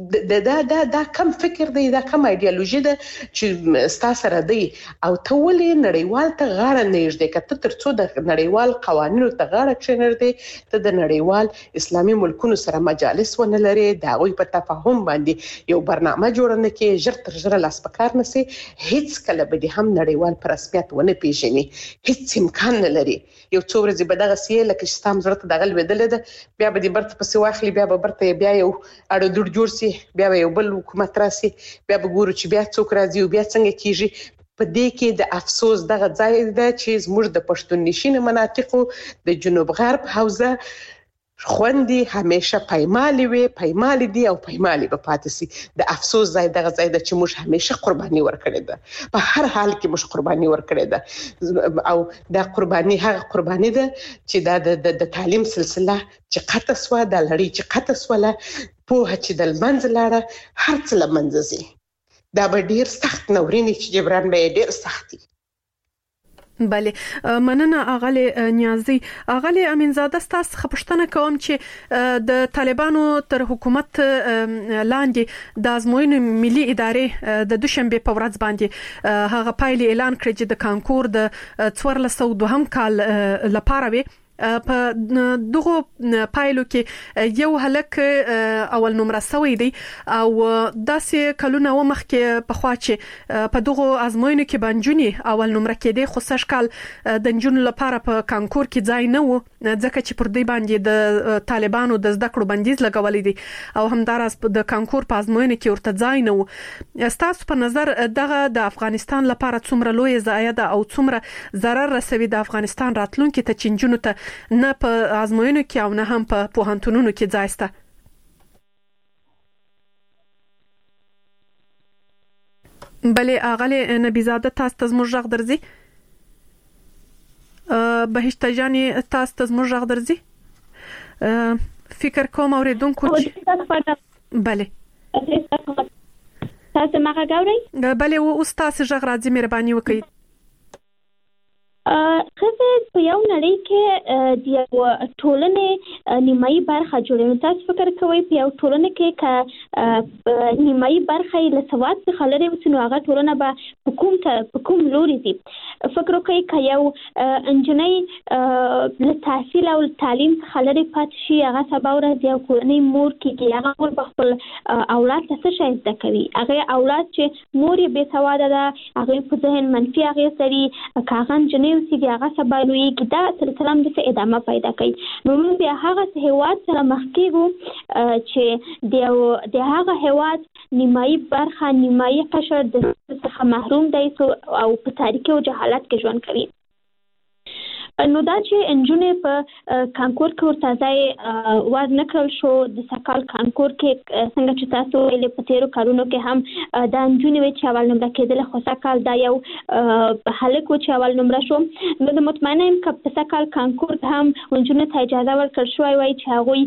دا کم فکر دی، دا کم ایدئولوژي ده چې ستا سره دی. او ته ولې نړیوال ته غاړه نه ایږدې؟ که ته ترڅو د نړیوال قوانینو ته غاړه کښېنږدې، ته د نړیوال اسلامي ملکونو سره مجالس ونه لرې، د هغوی په تفاهم باندې یو برنامه جوړه نه کړې، ژر تر ژره لاس په کار نه سي، هیڅ کله به دې هم نړیوال په رسمیت ونه پیژني. هیڅ امکان نه لري. یو څو ورځې به دغه سیه لکه چې ستا هم زړه ته دغه لوېدلې ده، بیا به دې برته پسې واخلي، بیا به برته بیا یو اړو دوړ جوړ وسی بیا یو بل حکومت راسي بیا وګورو چې بیا څوک راځي او بیا څنګه کیږي. په دې کې د افسوس دغه ځای ده چې زموږ د پښتون نشین مناطقو د جنوب غرب حوزه خوندي همیشه پایمالي دي او پایمالي به پاتې سي. د افسوس ځای دغه ځای ده چې موږ همیشه قرباني ورکړې ده، په هر حال کې موږ قرباني ورکړې ده او دا قرباني هغه قرباني ده چې د تعلیم سلسله چې قطع سوه، د لړۍ چې قطع سوله، پوهه چې د منځ لاړه، هر څه له منځه ځي. دا به ډیر سخت نورینی چې جبران به ډیر سختي. بله مننه اغلی نیازی. اغلی امینزاده ستاسو خپشتنه کوم چې د طالبانو تر حکومت لاندې د ازموینې ملي ادارې د دوشنبه په ورځ باندې هغه پایلې اعلان کړې چې د کانکور د 1402 کال لپاره وي. په دغه پایلو کې یو هلک اول نمره سوی دی او داسې کلونه و مخکې په خوا چې په دغه ازموینو کې بنجونی اول نمره کې دی، خو سږ کال د نجونو لپاره په کانکور کې ځای نه و ځکه چې پر دې باندې د طالبانو د زده کړو بندیز لګولې دي او همداراز د کانکور په ازموینو کې ورته ځای نه و. ستاسو په نظر دغه د افغانستان لپاره څومره لوی ضایعه ده او څومره ضرر رسوي د افغانستان راتلونکي ته چې نجونو ته نه په ازموینو کې او نه هم په پوهنتونونو کې ځای شته؟ بله اغلی نبیزاده تاسو ته زموږ غږ درځي؟ بهشته جانې تاسو ته زموږ غږ درځي؟ فکر کوم اوریدونکو بله تاسو ما غږ اورئ؟ بله اوس تاسو غږ راځي، مهرباني وکړئ. خزه په یو نړۍ کې د ټولنې نیمایي برخه جوړوي. تاسو فکر کوئ په یو ټولنه کې ک نیمایي برخه له سواد څخه لري نو هغه ټولنه به په کوم لوري دي؟ فکر کوئ ک یو انجنۍ له تحصیل او تعلیم څخه لري پات شي، هغه سبا ورځ یو کورنۍ مور کېږي، هغه مور خپل اولاد ته څه شي زده کوي؟ هغه اولاد چې مور یې بې سواده ده، هغه په ذهن منفي هغه سری کاغان جنې چې هغه سبا لویږي، دا سلسله د ادامه پیدا کوي. نو موږ بیا هغه هیواد سره مخ کېږو چې د هغه هیواد نیمایي برخه نیمایي قشر د څخه محروم دی او په تاریکي او جهالت کې ژوند کوي. نو دا چې انجونې په کانکور کې ورته ځای ور نه کړل شو، د سکال کانکور کې څنګه چې تاسو ویلې په تیرو کارونو کې هم دا انجونې وي چې اول نمره کېدل، خو سکال دا یو هلک و چې اول نمره شو. نو د مطمئنه یم که په سکال کانکور هم انجونې ته اجازه ورکړل شوی وای چې هغوی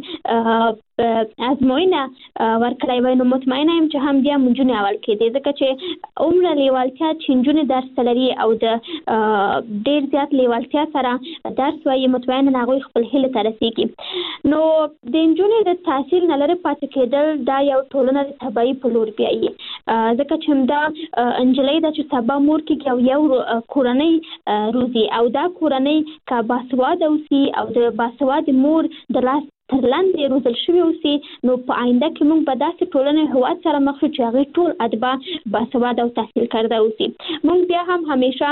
ازموینه ورکړی وای، نو مطمئنه یم چې هم بیا انجونې اول کېدې، ځکه چې عمره لیوالتیا چې انجونې درس لري او د ډېر زیات لیوالتیا سره درس وایي، مطمئنه هغوی خپل هیله ته رسېږي. نو د نجونې د تحصیل نه لرې پاتې کېدل دا یو ټولنه د تباهي په لور بیایي، ځکه چې همدا نجلۍ ده چې سبا مور کېږي او یو کورنۍ روزي، او دا کورنۍ که باسواده اوسي او د باسوادې مور د لاس تر لاندې روزل شوي اوسي، نو په آینده کې موږ به داسې ټولنې هیواد سره مخ شو چې هغوی ټول اتباع باسواده او تحصیل کرده اوسي. موږ بیا هم همیشه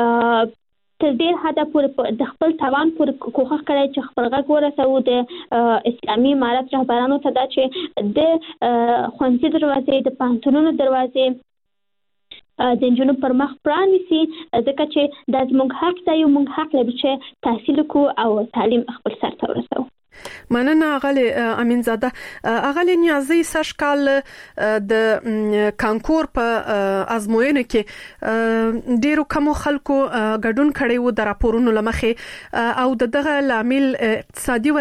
تر ډېر حده پورې د خپل توان پورې کوښښ کړی چې خپل غږ ورسوو د اسلامي امارت رهبرانو ته، دا چې د ښوونځي دروازې، د پوهنتونونو دروازې د نجونو پر مخ پرانیسي، ځکه چې دا زموږ حق دی او موږ حق لرو چې تحصیل وکړو او تعلیم خپل سر ته ورسوو. مننه اغلی امینزاده. اغلی نیازی سږ کال د کانکور په ازموینو کې ډیرو کمو خلکو ګډون کړی و د راپورونو لمخې، او دغه لامل اقتصادي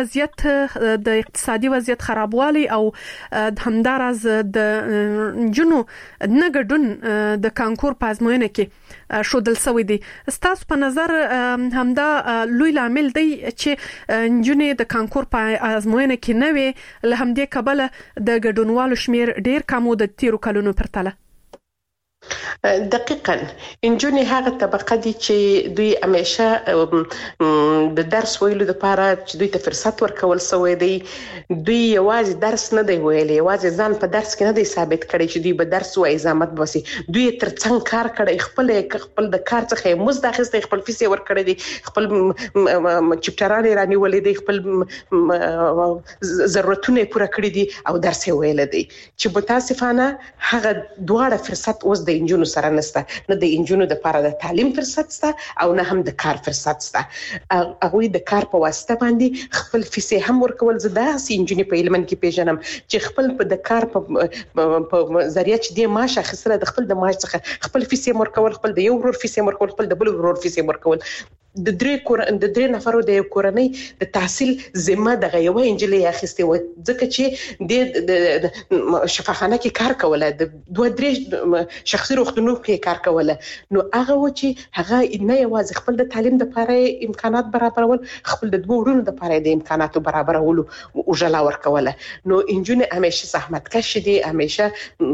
وضعیت خرابوالی او همداراز د جنو نه ګډون د کانکور په ازموینو کې شودل سوی دی. ستاسو په نظر همدا لوی لامل دی چې جنې د کانکور په ازموینه کې نه وي، له همدې کبله د ګډونوالو شمیر ډیر کم و د تیرو کلونو پرتله؟ دقیقاً انجونی هغه طبقه دي چې دوی همیشه د درس ویلو لپاره چې دوی ته فرصت ورکول شوی دی. دوی یوازې درس نه دی ویلي، یوازې ځان په درس کې نه دی ثابت کړی چې دوی به درس وایي ځامت بسي. دوی ترڅنګ کار کړی، خپل د کار څخه مزد اخیستی، خپل فیس ورکړی دی، خپل چپټران رانیولې دي، خپل ضرورتونه پوره کړی دي او درس یې ویل دی. چې متاسفانه هغه دواړه فرصت اوس د انجونو سره نشته، نه د انجونو د لپاره د تعلیم فرصت شته او نه هم د کار فرصت شته. هغه د کار په واسطه باندې خپل فیس هم ورکول. زه داسې انجونی په هلمند کې پیژنم چې خپل د کار په ذریعہ چې د معاش اخیستل، د خپل د معاش څخه خپل فیس ورکول، خپل د یو ورور فیس ورکول، خپل د بل ورور فیس ورکول. د درې نفرو د کورنۍ د تحصیل ذمہ د یو انجلۍ اخیستي و، ځکه چې د شفاخانه کې کار کوله، د دوه درې شخصي روغتونونو کې کار کوله. نو هغه و چې هغه نه یوازې خپل د تعلیم لپاره امکانات برابرول، خپل د دوه ورونو لپاره د امکاناتو برابرولو وجلا ورکوله. نو انجونې همیشه زحمت کش دي، همیشه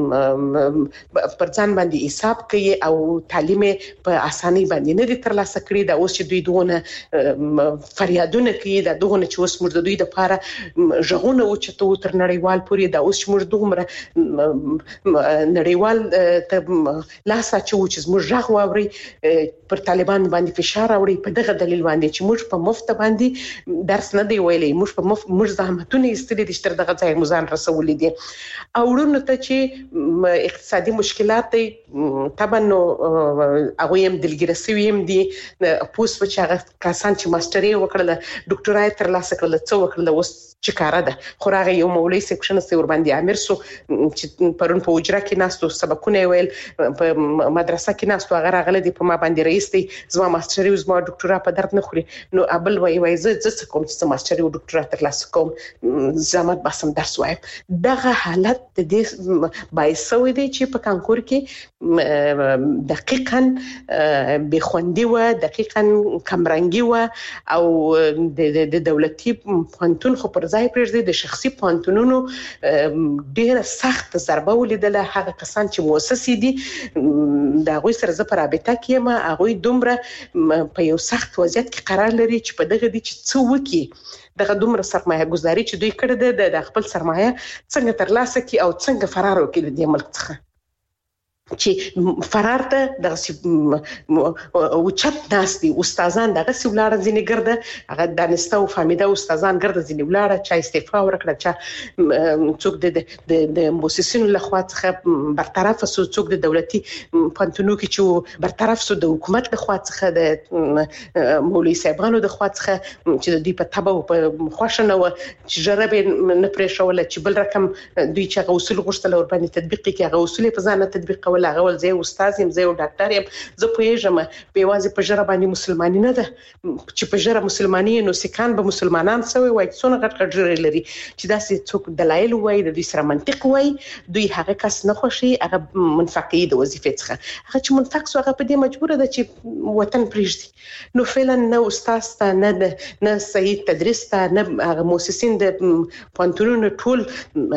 پر ځان باندې حساب کوي او تعلیم په اسانۍ باندې نه دي ترلاسه کړی. دا اوس دوی دغه فریادونه کوي، دا دغه چې اوس موږ د دوی لپاره ژغونه وچتو تر نړیوال پورې. دا اوس موږ دغه نړیوال ته لاس اچو چې موږ ژغ واوري، پر طالبان باندې فشار راوړي په دغه دلیل باندې چې موږ په مفت باندې درس نه دی ویلي، موږ په مفت موږ زحمتونه ایستلي دي چې تر دغه ځای موږ ځان رسولي دي. او ورونو ته چې اقتصادي مشکلات دي، طبعا نو هغه هم دلګیره سوي هم دي. پوس چې هغه کسان چې ماستري وکړل، ډاکټرای تر لاسه کړل، څو وکړل، اوس چې کار ده. خو هغه یو مولوی سیکشن ور باندې امیر سو چې پرون په وجره کې ناستو سبقونه ویل، په مدرسه کې ناستو، هغه راغله دی په ما باندې رئیس دی، زما ماستري او زما ډاکټرا په درد نه خوري. نو ابل وای زه کوم چې ماستري او ډاکټرا تر لاسه کوم، زمات باسم درس وایم. دغه حالت د دې باعث وي دی چې په کانکور کې دقیقاً بخوندي و، دقیقاً کمرنګي و، او د دولتي پوهنتون خو پر ځای پرېږدي د شخصي پوهنتونونو ډېره سخت ضربه ولیدله. هغه کسان چې مؤسسې دي د هغوی سره زه په رابطه کې یم، هغوی دومره په یو سخت وضعیت کې قرار لري چې په دغه دي چې څه وکړي، دغه دومره سرمایه گذاري چې دوی کړې ده د خپل سرمایه څنګه ترلاسه کړي او څنګه فرار وکړي د دې ملک څخه. چې فرار ته دغه وچت ناس دي استادان دغه سیولار ځینې ګرځي، هغه دانسته او فامیده استادان ګرځي ځینې ولاره چا استعفا ورکړه، چا څوک د مؤسسینو لخوا څخه برطرف سو، څوک د دولتي پانتونو کې چې برطرف سو، د حکومت لخوا څخه د مولوی صاحبانو د خوا څخه چې د دې په تبه او په خوښنه و چې جرب نه پرېښول، چې بل رقم دوی چې اصول غوښتل ور باندې تطبیق کړي، هغه اصول په ځان تطبیق ولا غول زه استاد يم، زه ډاکټر يم، زه پوهیږم په واځي په جره باندې مسلمانۍ نه ده چې په جره مسلمانۍ نو سکان به مسلمانان سوي وای څونه غټ غټ جره لري چې داسې څوک دلایل وای د دې سره منطق وای، دوی هغه کس نه خوشي، هغه منفقي د وظیفې څخه هغه چې منفق سو هغه په دې مجبور ده چې وطن پریږدي. نو فعلا نه استاد ته نه صحیح تدریس ته نه هغه مؤسسین د پانتونونو ټول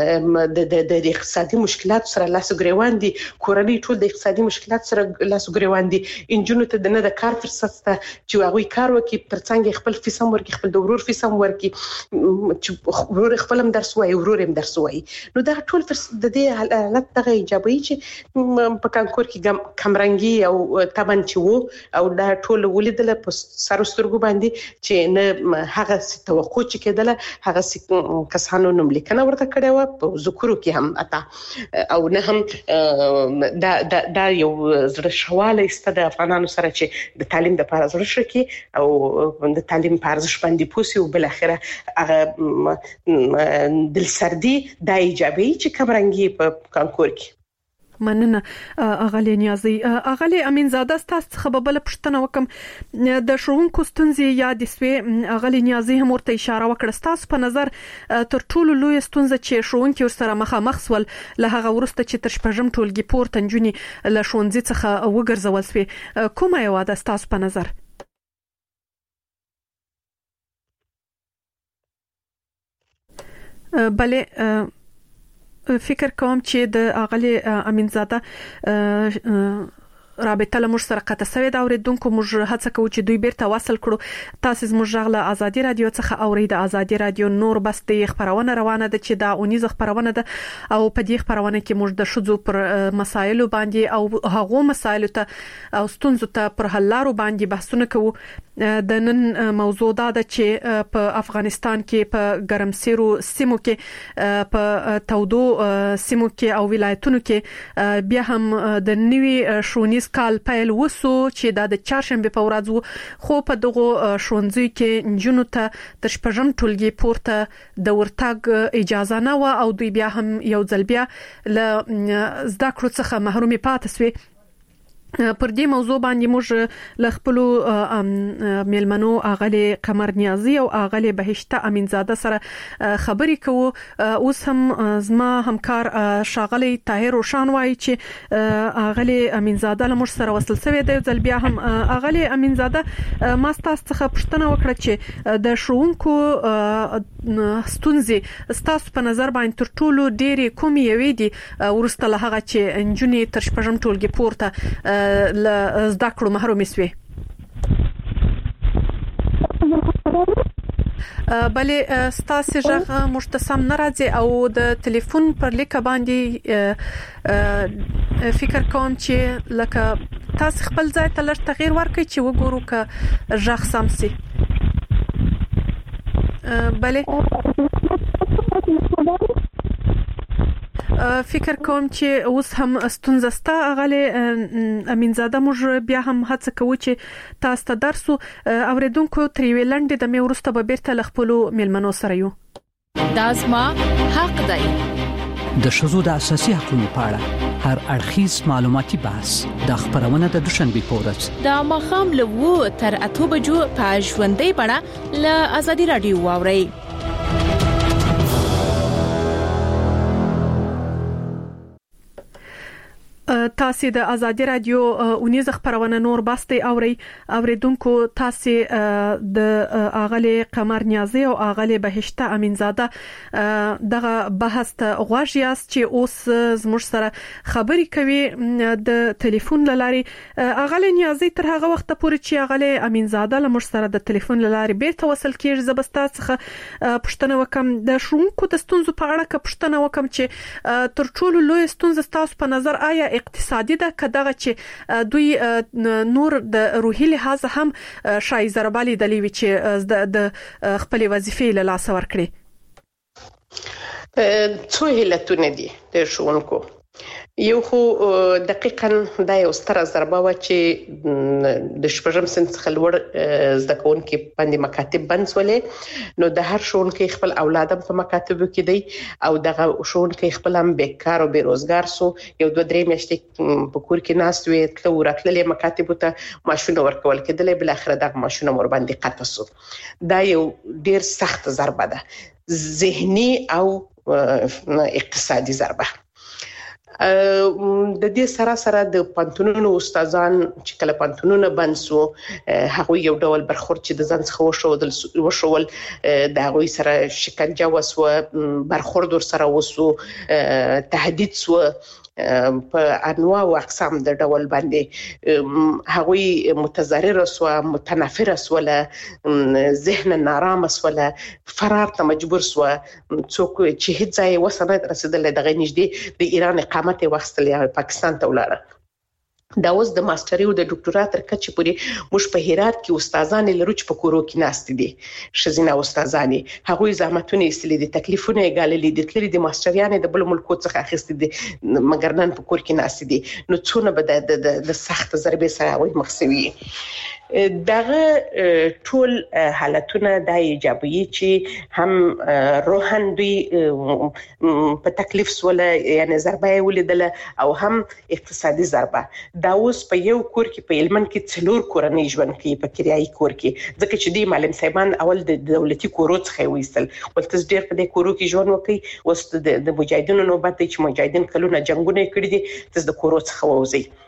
د اقتصادي مشکلات سره لاس ګریوان دي، کورنۍ ټول د اقتصادي مشکلات سره لاس ګریوان دي. انجونو ته نه د کار فرصت ته چې هغه کار وکړي، ترڅنګ خپل فیس هم ورکړي، خپل د ورور فیس هم ورکړي، چې ورور خپل هم درس وایي، ورور هم درس وایي. نو دا ټول د دې حالت دغه ایجابي چې په کانکور کې کمرنګي او تبن چې وو او دا ټول ولیدل په سر سترګو باندې چې نه هغه توقع چې کېدله، هغه کسانو نوم لیکنه ورته کړې و په ذکرو کې هم اتا او نه هم دا یو زړه شواله است د افغانانو سره چې د تعلیم د لپاره زړه شکی او د تعلیم په ارزښت باندې پوسی او بل اخره هغه دل سردي د ایجابي چې کمرنګي په کانکور کې. مننه اغلی نیازی. اغلی امینزاده ستاسو څخه به بل پښتنه وکم د شروونکو ستونزې یا د سوي اغلی نیازی هم ورته اشاره وکړه. ستاسو په نظر تر ټولو لوی ستونزه چې شروونکي ورسره مخامخ سول له هغه ورسته چې تر شپږم ټولګي پورته نجونی له ښوونځي څخه وګرځول سوي، کومه یو ده ستاسو په نظر؟ بله فکر کوم چې د اغلی امینزاده رابطه له موږ سره قطع شوې ده. اوریدونکو موږ هڅه کوو چې دوی بیرته وصل کړو. تاسو زموږ غږ له ازادي رادیو څخه اورئ. د ازادي رادیو نور بستي خبرونه روانه ده چې دا اونیزه خبرونه ده او په دې خبرونه کې موږ د شذو پر مسایلو باندې او هغو مسایلو ته او ستونزو ته پر حل لارو باندې بحثونه کوو. د نن موضوع دا ده چې په افغانستان کې په ګرمسیرو سیمو کې په تودو سیمو کې او ولایتونو کې بیا هم د نوي شونیز کال پیل وسو چې د چهارشنبه په ورځ خو په دغه شونځي کې نجونو ته تر شپږم ټولګي پورته د ورتګ اجازه نه و او دوی بیا هم یو ځل بیا له زده کړو څخه محرومي پاتې سوي. پر دې موضوع باندې موږ له خپل میلمنو اغلی قمر نیازی او اغلی بهشته امینزاده سره خبرې کوو. اوس هم زما همکار شاغلی طاهر روشان وایي چې اغلی امینزاده له موږ سره وصل شوی دی. ځل بیا هم اغلی امینزاده ما تاسو څخه پوښتنه وکړه چې د شونکو ستونزې تاسو په نظر باندې تر ټولو ډېری کومې یوې دي ورسته له هغه چې انجونې تر شپږم ټولګي پورته ل زده کړو محروم شوي. بلې ستاسو ژغ مشتسم ناراضي او د ټلیفون پر لیک باندې فکر کوم چې لکه تاسو خپل ځای ته لږ تغییر ورکړئ چې وګورو که ژغ سم سي. بلې فکر کوم چې اوس هم ستونزه ستا اغلی امینزاده موږ بیا هم هڅه کوو چې تاسو ته درسو اوریدونکو تریوي لنډه د میورسته به بیرته لخپلو میلمنو سره یو. دازما حق دی. د شذو د اساسي حقوقو په اړه هر اړخیز معلوماتي بحث د خبرونه د دوشنبه په ورځ د مخام له تر 8 بجو په ژوندۍ بڼه له ازادي رادیو واوري. تاسو د ازادي رادیو اونیزه خبرونه نور باسته اوریدونکو تاسو د اغلی قمر نیازی او اغلی بهشته امینزاده دغه بحث ته غواړي چې اوس زموږ سره خبرې کوي د ټلیفون لاري. اغلی نیازی تر هغه وخت پورې چې اغلی امینزاده له موږ سره د ټلیفون لاري بیرته وصل کیږي زبستا څخه پښتنه وکم د شونکو د ستونزو په اړه پښتنه وکم چې تر ټولو لوی ستونزه تاسو په نظر آیا اقتصادي ده کداغه چې دوی نور د روحي لحاظ هم شای زربالي د لیوي چې د خپل وظیفې له لاس ورکړي. څو هلتونه دي د شونکو. یو خو دقیقاً دا یو ستره ضربه و چې د شپږم صنف څخه لوړ زده کوونکي باندې مکاتب بند سولې نو د هر شونکي خپل اولاد په مکاتبو کې دی او دغه شونکي خپل هم بیکار او بیروزګار سو. یو 2-3 میاشتې په کور کې ناست وي تلو راتللې مکاتبو ته ماشونه ورکول کېدل بل اخر دغه ماشونه مور باندې قطع سو. دا یو ډیر سخت ضربه ده ذهني او اقتصادي ضربه. د دې سره د پانتونونو استادان چې کله پانتونونه بنسو هغه یو ډول برخورد چې د ځان څخه وشول د هغه سره شکنجه وسو برخورد ور سره وسو تهدید سو په انواع او اقسام د ډول باندې هغوی متضرر سو متنفر سو له ذهن نارام سو له فرار ته مجبور سو څوک چې هیڅ ځای وسنه رسیدل دغه نږدې د ایران اقامت واخستل یا پاکستان ته ولاړه. دا اوس د ماستري او د ډاکټرا تر کچې پورې موږ په هرات کې استادان لرو چې په کورو کې ناست دي شزینه استادانی هغوی زحمتونه استلې دي تکلیفونه یې ګاللې دي تللې دي ماستریانې د بل ملکو څخه اخیستې دي مګر نن په کور کې ناست دي نو څونه به د سخت ضربې سره وي مخسوي. دغه ټول حالتونه د ایجابي چې هم روحان دوی په تکلیف سول یعنی ضربه ولیدل او هم اقتصادي ضربه. دا اوس په یو کور کې په هلمند کې 4 کورنۍ ژوند کوي په کریایي کور کې ځکه چې دی معلم صاحبان اول د دولتي کورو څخه وېستل ولته ډېر په دې کورو کې ژوند وکي اوس د مجاهدینو نوبت چې مجاهدین کلونه جنگونه کړی دي تاسو د کورو څخه ووځي.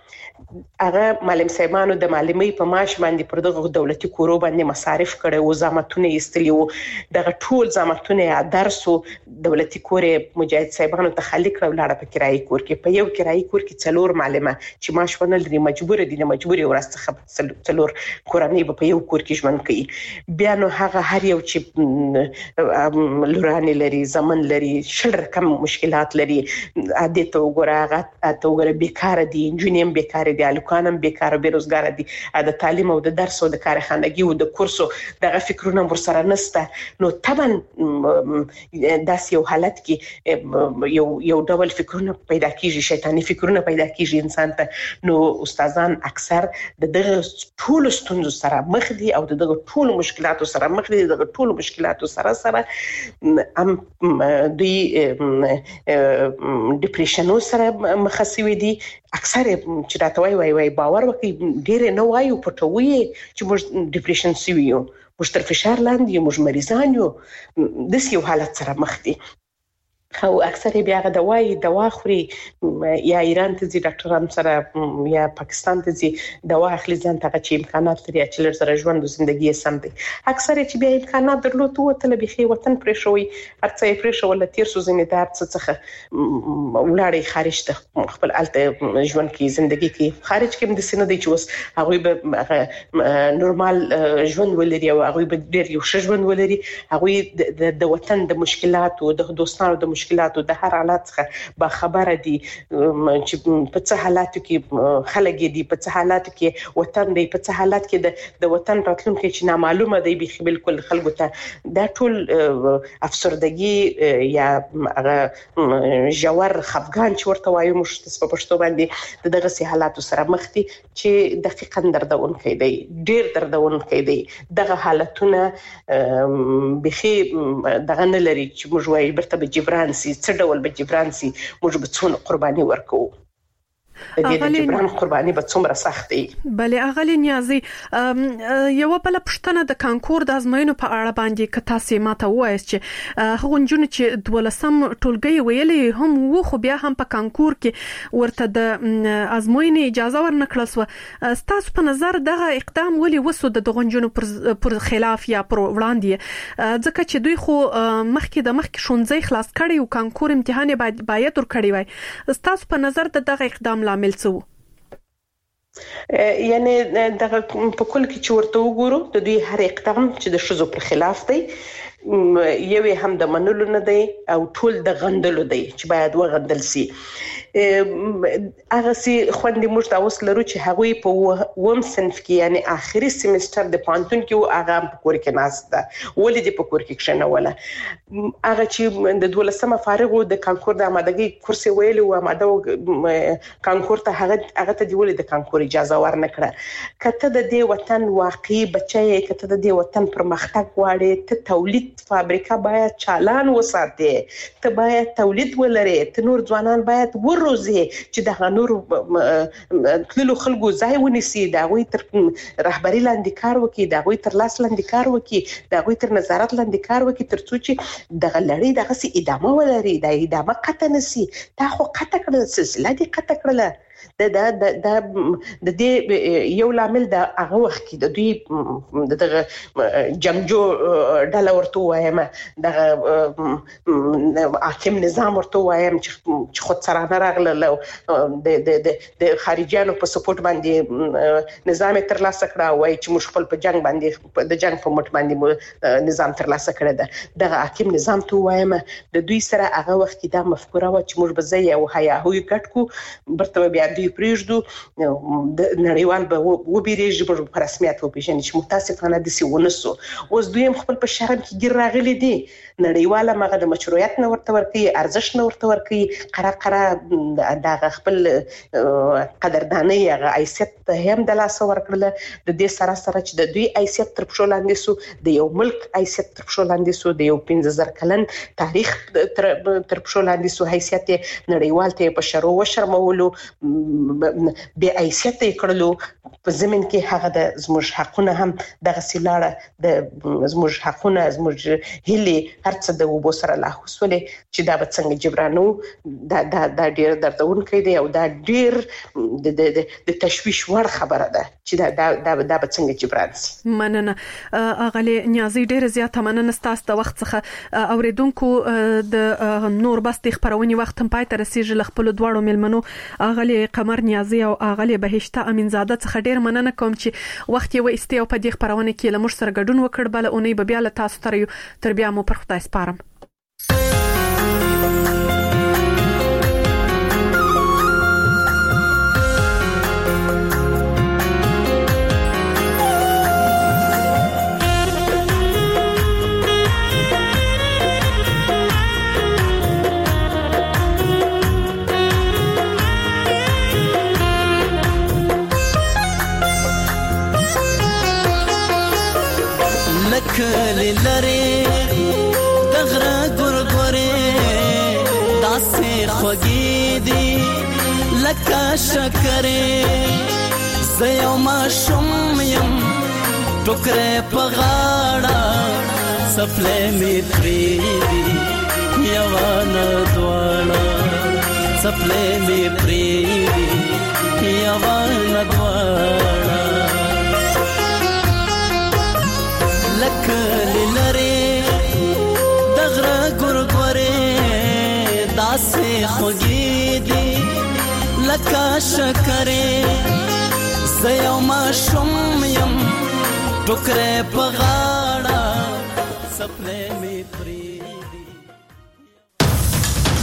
هغه معلم صاحبانو د معلمۍ په معاش باندې پر دغه دولتي کورو باندې مصارف کړي او زامتونه ایستلی وو دغه ټول زامتونه درسو دولتي کورې مجاهد صاحبانو ته خالق راولاړه په کرایي کور کې په یو کرایي کور کې 4 معلمه چې معاش ونه لري مجبور دي نه مجبور ورسته 4 کورنۍ په یو کور کې ژوند کوي بیا نو هغه هر یو چې لوراني لري زمن لري شل رقم مشکلات لري عادت وګوره هغه ته وګوره بیکاره دي انجینیم بیکاره دي الکانم بیکاره بیروزګار دي د تعلیم او د درس او د کارخانګي او د کورسو دغه فکرونه ورسره نسته نو طبعا داس یو حالت کې یو ډول فکرونه پیدا کیږي شیطانی فکرونه پیدا کیږي انسان ته نو استادان اکثر دغه ټول ستونزو سره مخ دي او دغه ټول مشکلاتو سره مخ دي دغه ټول مشکلاتو سره ام دوی ډیپریشن سره مخسوي دي اکثر چې راته وای باور وکي ډېر نه وایو پټوي چې موږ ډیپریشن سویو موږ تر فشار لاندې موږ مریضان یو د یو حالت سره مخ دي او اکثر بیا دوا خوري یا ایران ته ځي ډاکټران سره یا پاکستان ته ځي دوا اخلي ځان ته چې امکانات لري چې لر سره ژوند او ژوندۍ سم دي اکثر چې بیا امکانات درلود وته به وطن پرې شوی هرڅه پرې شو ول تیر سو زنه دار څخه ولاړې خارج ته خپل الته ژوند کې ژوندۍ کې خارج کې د سینې د چوس هغه به نورمال ژوند ولري او هغه به ډېر یو ښه ژوند ولري هغه د وطن د مشکلاتو د دوستانو د مشکلاتو د هر حالت څخه با خبره دي چې په څه حالاتو کې خلک دي په څه حالاتو کې وطن دی په څه حالات کې د وطن راتلونکي چې نامعلومه دی به بالکل خلکو ته دا ټول افسردګي یا هغه جوار خفقان چې ورته وایو موږ په پښتو باندې دغه سي حالاتو سره مخ دي چې دقیقاً دردونکي دی ډیر دردونکي دی دغه حالتونه بخي دغه نه لري چې موږ وایو برته به جبران سي څه ډول به جبران سي موږ به څونه قرباني ورکو د دې جبران قرباني به څومره سخت دی بلې اغلی نیازي یو بل پښتنه د کانکور د ازموینو په اړه باندې ک تاسو ماته وایي چې هغه جون چې 12 ټولګي ویلې هم وو خو بیا هم په کانکور کې ورته د ازموینې اجازه ورنکړل سو تاسو په نظر دغه اقدام ولې وسو د غونجونو پر خلاف یا پر وړاندې ځکه چې دوی خو مخکې شونځي خلاص کړي او کانکور امتحان باید ور کړی وای تاسو په نظر دغه اقدام لامل څه یعنی دغه په کل کې چې ورته وګورو د دوی هر اقدام چې د شذو پر خلاف دی یو هم د منلو نه دی او ټول د غندلو دی چې باید وغندل سي هغه سي خوندې موږ تاسو لرو چې هغه په وم صنف کې یعنی اخري سیمستر د پانتون کې هغه په کور کې ناسته ولې د په کور کې کښنه ولا هغه چې د 12مه فارغ د کانکور د آمادګي کورس ویل او آماده کانکور ته هغه ته دی ولې د کانکور اجازه ورنکړه کته د دې وطن واقعي بچي کته د دې وطن پرمختګ غواړي ته تولید فابریکه باید چالان وساتي ته باید تولید ولري ته نور ځوانان باید روزي چې د غنور تللو خلکو ځای ونیسي دا غوي تر رهبری لاندې کار وکي دا غوي تر لاس لاندې کار وکي دا غوي تر نظارت لاندې کار وکي تر څو چې د غلړی دغه سي ادامه ولري دا ادامه قطع نسی تا خو قطع کړل سلسله دي قطع کړل د دې یو لامل د هغه وخت کې د دوی دغه جنگجو ډله ورته وایم د حاکم نظام ورته وایم چې خود سره راغله د خارجيانو په سپورټ باندې نظام تر لاسه کړه وای چې موږ خپل په جنگ باندې د جنگ په مټ باندې نظام تر لاسه کړه ده دغه حاکم نظام ته وایم د دوی سره هغه وخت کې دا مفکوره و چې موږ به زه یو هیاهوی کټ کو برته بیا دوی پریږدو د نړیوال به وبېریږي په رسمیت وپیژني چې متاسفانه د سیونسو اوس دوی خپل په شرم کې ګیر راغلي دي نړیواله مغه د مشروعیت نه ورته ورکي ارزښت نه ورته ورکي قره د خپل قدرداني هغه حیثیت هم د لاس ورکړل د دې سره چې د دوی حیثیت تر پښو لاندې سو د یو ملک حیثیت تر پښو لاندې سو د یو 15000 کلن تاریخ تر پښو لاندې سو حیثیت نړیوال ته په شرو و شرمولو به حیثیت کړلو په زمين کې هغه د زموږ حقونه هم دغه سیلاړه د زموږ حقونه زموږ هلي هرڅه د وبو سره لا حوصله چې دا به څنګه جبرانو دا ډیر دردونکې دی او دا ډیر د تشويش وړ خبره ده چې دا به څنګه جبران شي. مننه اغلی نیازي ډیر زیات مننه ستاسو د وخت څخه اوریدونکو د نور بس خبرونی وخت هم پای ته رسیدل خپل دواړو ملمنو اغلی قمر نیازي او اغلی بهشته امینزاده څخه ډیر مننه کوم چې وخت یې وایستي او په دې خبرونه کې لمر سره ګډون وکړ. بل اونۍ به بیا له تاسو تر بیا مو پر خدای سپارم. کلی لری دغره ګورګورې داسې خوږې دي لکه شکرې زه یو ماشوم یم ټوکرې په غاړه څپلۍ مې پرېږدي یوه نه دواړه څپلۍ مې پرېږدي یوه نه دواړه لکلی لری دغره ګورګورې داسې خوږې دي لکه شکرې زه یو ماشوم یم ټوکرې په غاړه څپلۍ مې پرېږدي